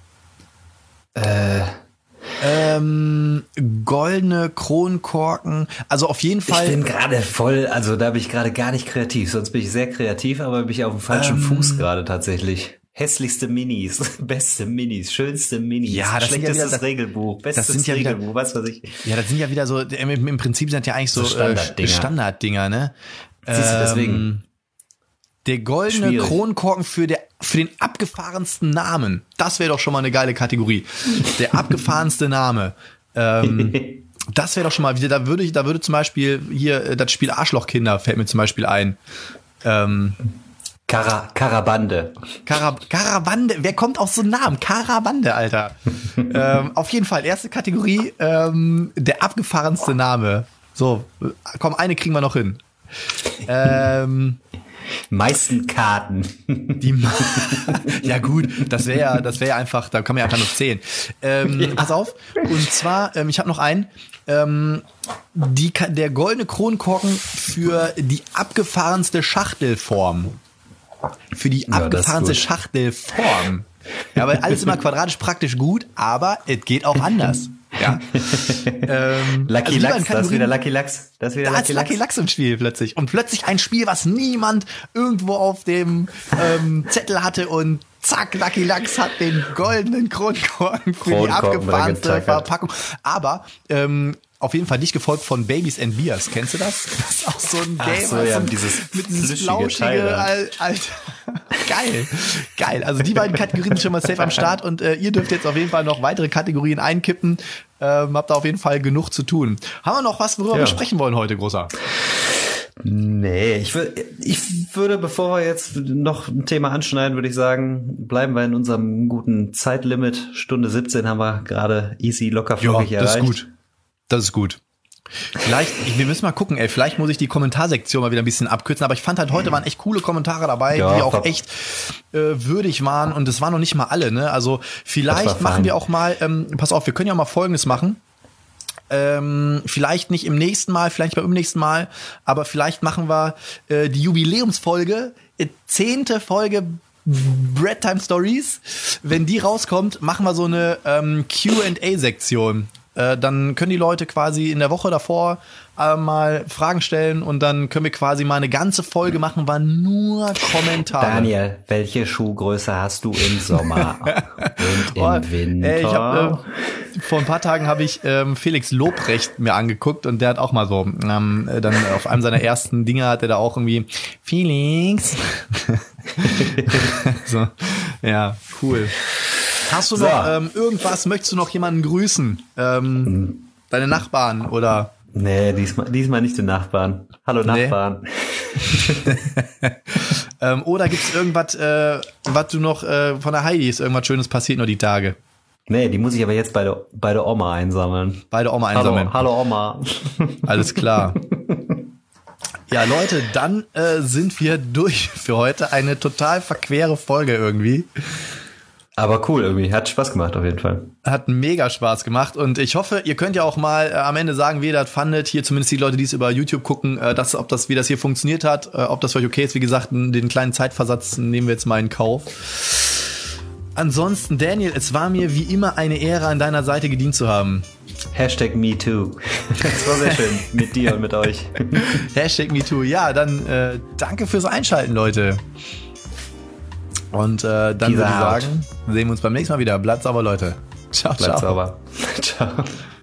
Äh, Ähm, goldene Kronkorken. Also auf jeden ich Fall. bin gerade voll, also da bin ich gerade gar nicht kreativ. Sonst bin ich sehr kreativ, aber bin ich auf dem falschen Ähm. Fuß gerade tatsächlich. Hässlichste Minis, beste Minis, schönste Minis, Ja, das sind ja schlechtestes wieder- Regelbuch, bestes sind ja wieder- Regelbuch, was weiß ich. Ja, das sind ja wieder so, im, im Prinzip sind ja eigentlich so, So Standarddinger. äh, Standarddinger, ne? Siehst du, deswegen. Ähm, Der goldene Schwierig. Kronkorken für, der, für den abgefahrensten Namen. Das wäre doch schon mal eine geile Kategorie. Der abgefahrenste Name. Ähm, das wäre doch schon mal wieder, da würde ich, da würde zum Beispiel hier äh, das Spiel Arschlochkinder fällt mir zum Beispiel ein. Ähm, Kara, Karabande. Karab Karabande, wer kommt auf so einen Namen? Karabande, Alter. ähm, auf jeden Fall, erste Kategorie, ähm, der abgefahrenste Name. So, komm, eine kriegen wir noch hin. Ähm, Meisten Karten. die Ma ja gut, das wäre ja, das wäre ja einfach, da kann man ja einfach nur zählen. Ähm, Ja. Pass auf, und zwar, ähm, ich habe noch einen, ähm, die, Ka- der goldene Kronkorken für die abgefahrenste Schachtelform. Für die Ja, das ist abgefahrenste gut. Schachtelform. Ja, weil alles immer quadratisch praktisch gut, aber es geht auch anders. Ja. ähm, Lucky also lieber in Lachs, das ist Kategorien- wieder Lucky Lachs. Das ist wieder da ist Lucky Lucky Lachs. Lachs im Spiel plötzlich. Und plötzlich ein Spiel, was niemand irgendwo auf dem ähm, Zettel hatte und zack, Lucky Lachs hat den goldenen Kronkorken für die Kronkorken abgefahrenste getackert. Verpackung. Aber ähm, auf jeden Fall nicht gefolgt von Babies and Beers. Kennst du das? Das ist auch so ein Ach Game. so, also ja, ein- dieses mit dieses flüschige flauschige, Teil da. Al- Alter. Geil. Geil. Also die beiden Kategorien sind schon mal safe am Start und äh, ihr dürft jetzt auf jeden Fall noch weitere Kategorien einkippen. Ähm, habt da auf jeden Fall genug zu tun. Haben wir noch was, worüber Ja. wir sprechen wollen heute, Großer? Nee, ich, wür- ich würde, bevor wir jetzt noch ein Thema anschneiden, würde ich sagen, bleiben wir in unserem guten Zeitlimit. Stunde siebzehn haben wir gerade easy, locker, flockig das ist erreicht. gut. Das ist gut. Vielleicht, ich, wir müssen mal gucken, ey, vielleicht muss ich die Kommentarsektion mal wieder ein bisschen abkürzen, aber ich fand halt, heute waren echt coole Kommentare dabei, Ja, die auch top. echt äh, würdig waren und das waren noch nicht mal alle, ne? Also Das war vielleicht fein. machen wir auch mal, ähm, pass auf, wir können ja mal Folgendes machen. Ähm, vielleicht nicht im nächsten Mal, vielleicht beim nächsten Mal, aber vielleicht machen wir äh, die Jubiläumsfolge, äh, zehnte Folge Bread Time Stories. Wenn die rauskommt, machen wir so eine ähm, Q and A-Sektion. Äh, dann können die Leute quasi in der Woche davor äh, mal Fragen stellen und dann können wir quasi mal eine ganze Folge machen, war nur Kommentare. Daniel, welche Schuhgröße hast du im Sommer und im oh, Winter? Ey, ich hab, äh, vor ein paar Tagen habe ich ähm, Felix Lobrecht mir angeguckt und der hat auch mal so, ähm, dann auf einem seiner ersten Dinge hat er da auch irgendwie Felix. So, ja, cool. Hast du So. noch ähm, irgendwas, möchtest du noch jemanden grüßen? Ähm, Hm. Deine Nachbarn oder? Nee, diesmal, diesmal nicht den Nachbarn. Hallo Nee. Nachbarn. ähm, oder gibt's irgendwas, äh, was du noch äh, von der Heidi ist, irgendwas Schönes passiert noch die Tage? Nee, die muss ich aber jetzt bei der, bei der Oma einsammeln. Beide Oma einsammeln. Hallo, hallo Oma. Alles klar. Ja, Leute, dann äh, sind wir durch für heute. Eine total verquere Folge irgendwie. Aber cool irgendwie, hat Spaß gemacht auf jeden Fall. Hat mega Spaß gemacht und ich hoffe, ihr könnt ja auch mal äh, am Ende sagen, wie ihr das fandet. Hier zumindest die Leute, die es über YouTube gucken, äh, dass, ob das, wie das hier funktioniert hat, äh, ob das für euch okay ist. Wie gesagt, den kleinen Zeitversatz nehmen wir jetzt mal in Kauf. Ansonsten, Daniel, es war mir wie immer eine Ehre, an deiner Seite gedient zu haben. Hashtag MeToo. Das war sehr schön mit dir und mit euch. Hashtag MeToo. Ja, dann äh, danke fürs Einschalten, Leute. Und äh, dann Peace würde ich out. sagen, sehen wir uns beim nächsten Mal wieder. Bleibt sauber, Leute. Ciao, Bleibt ciao. sauber. Ciao.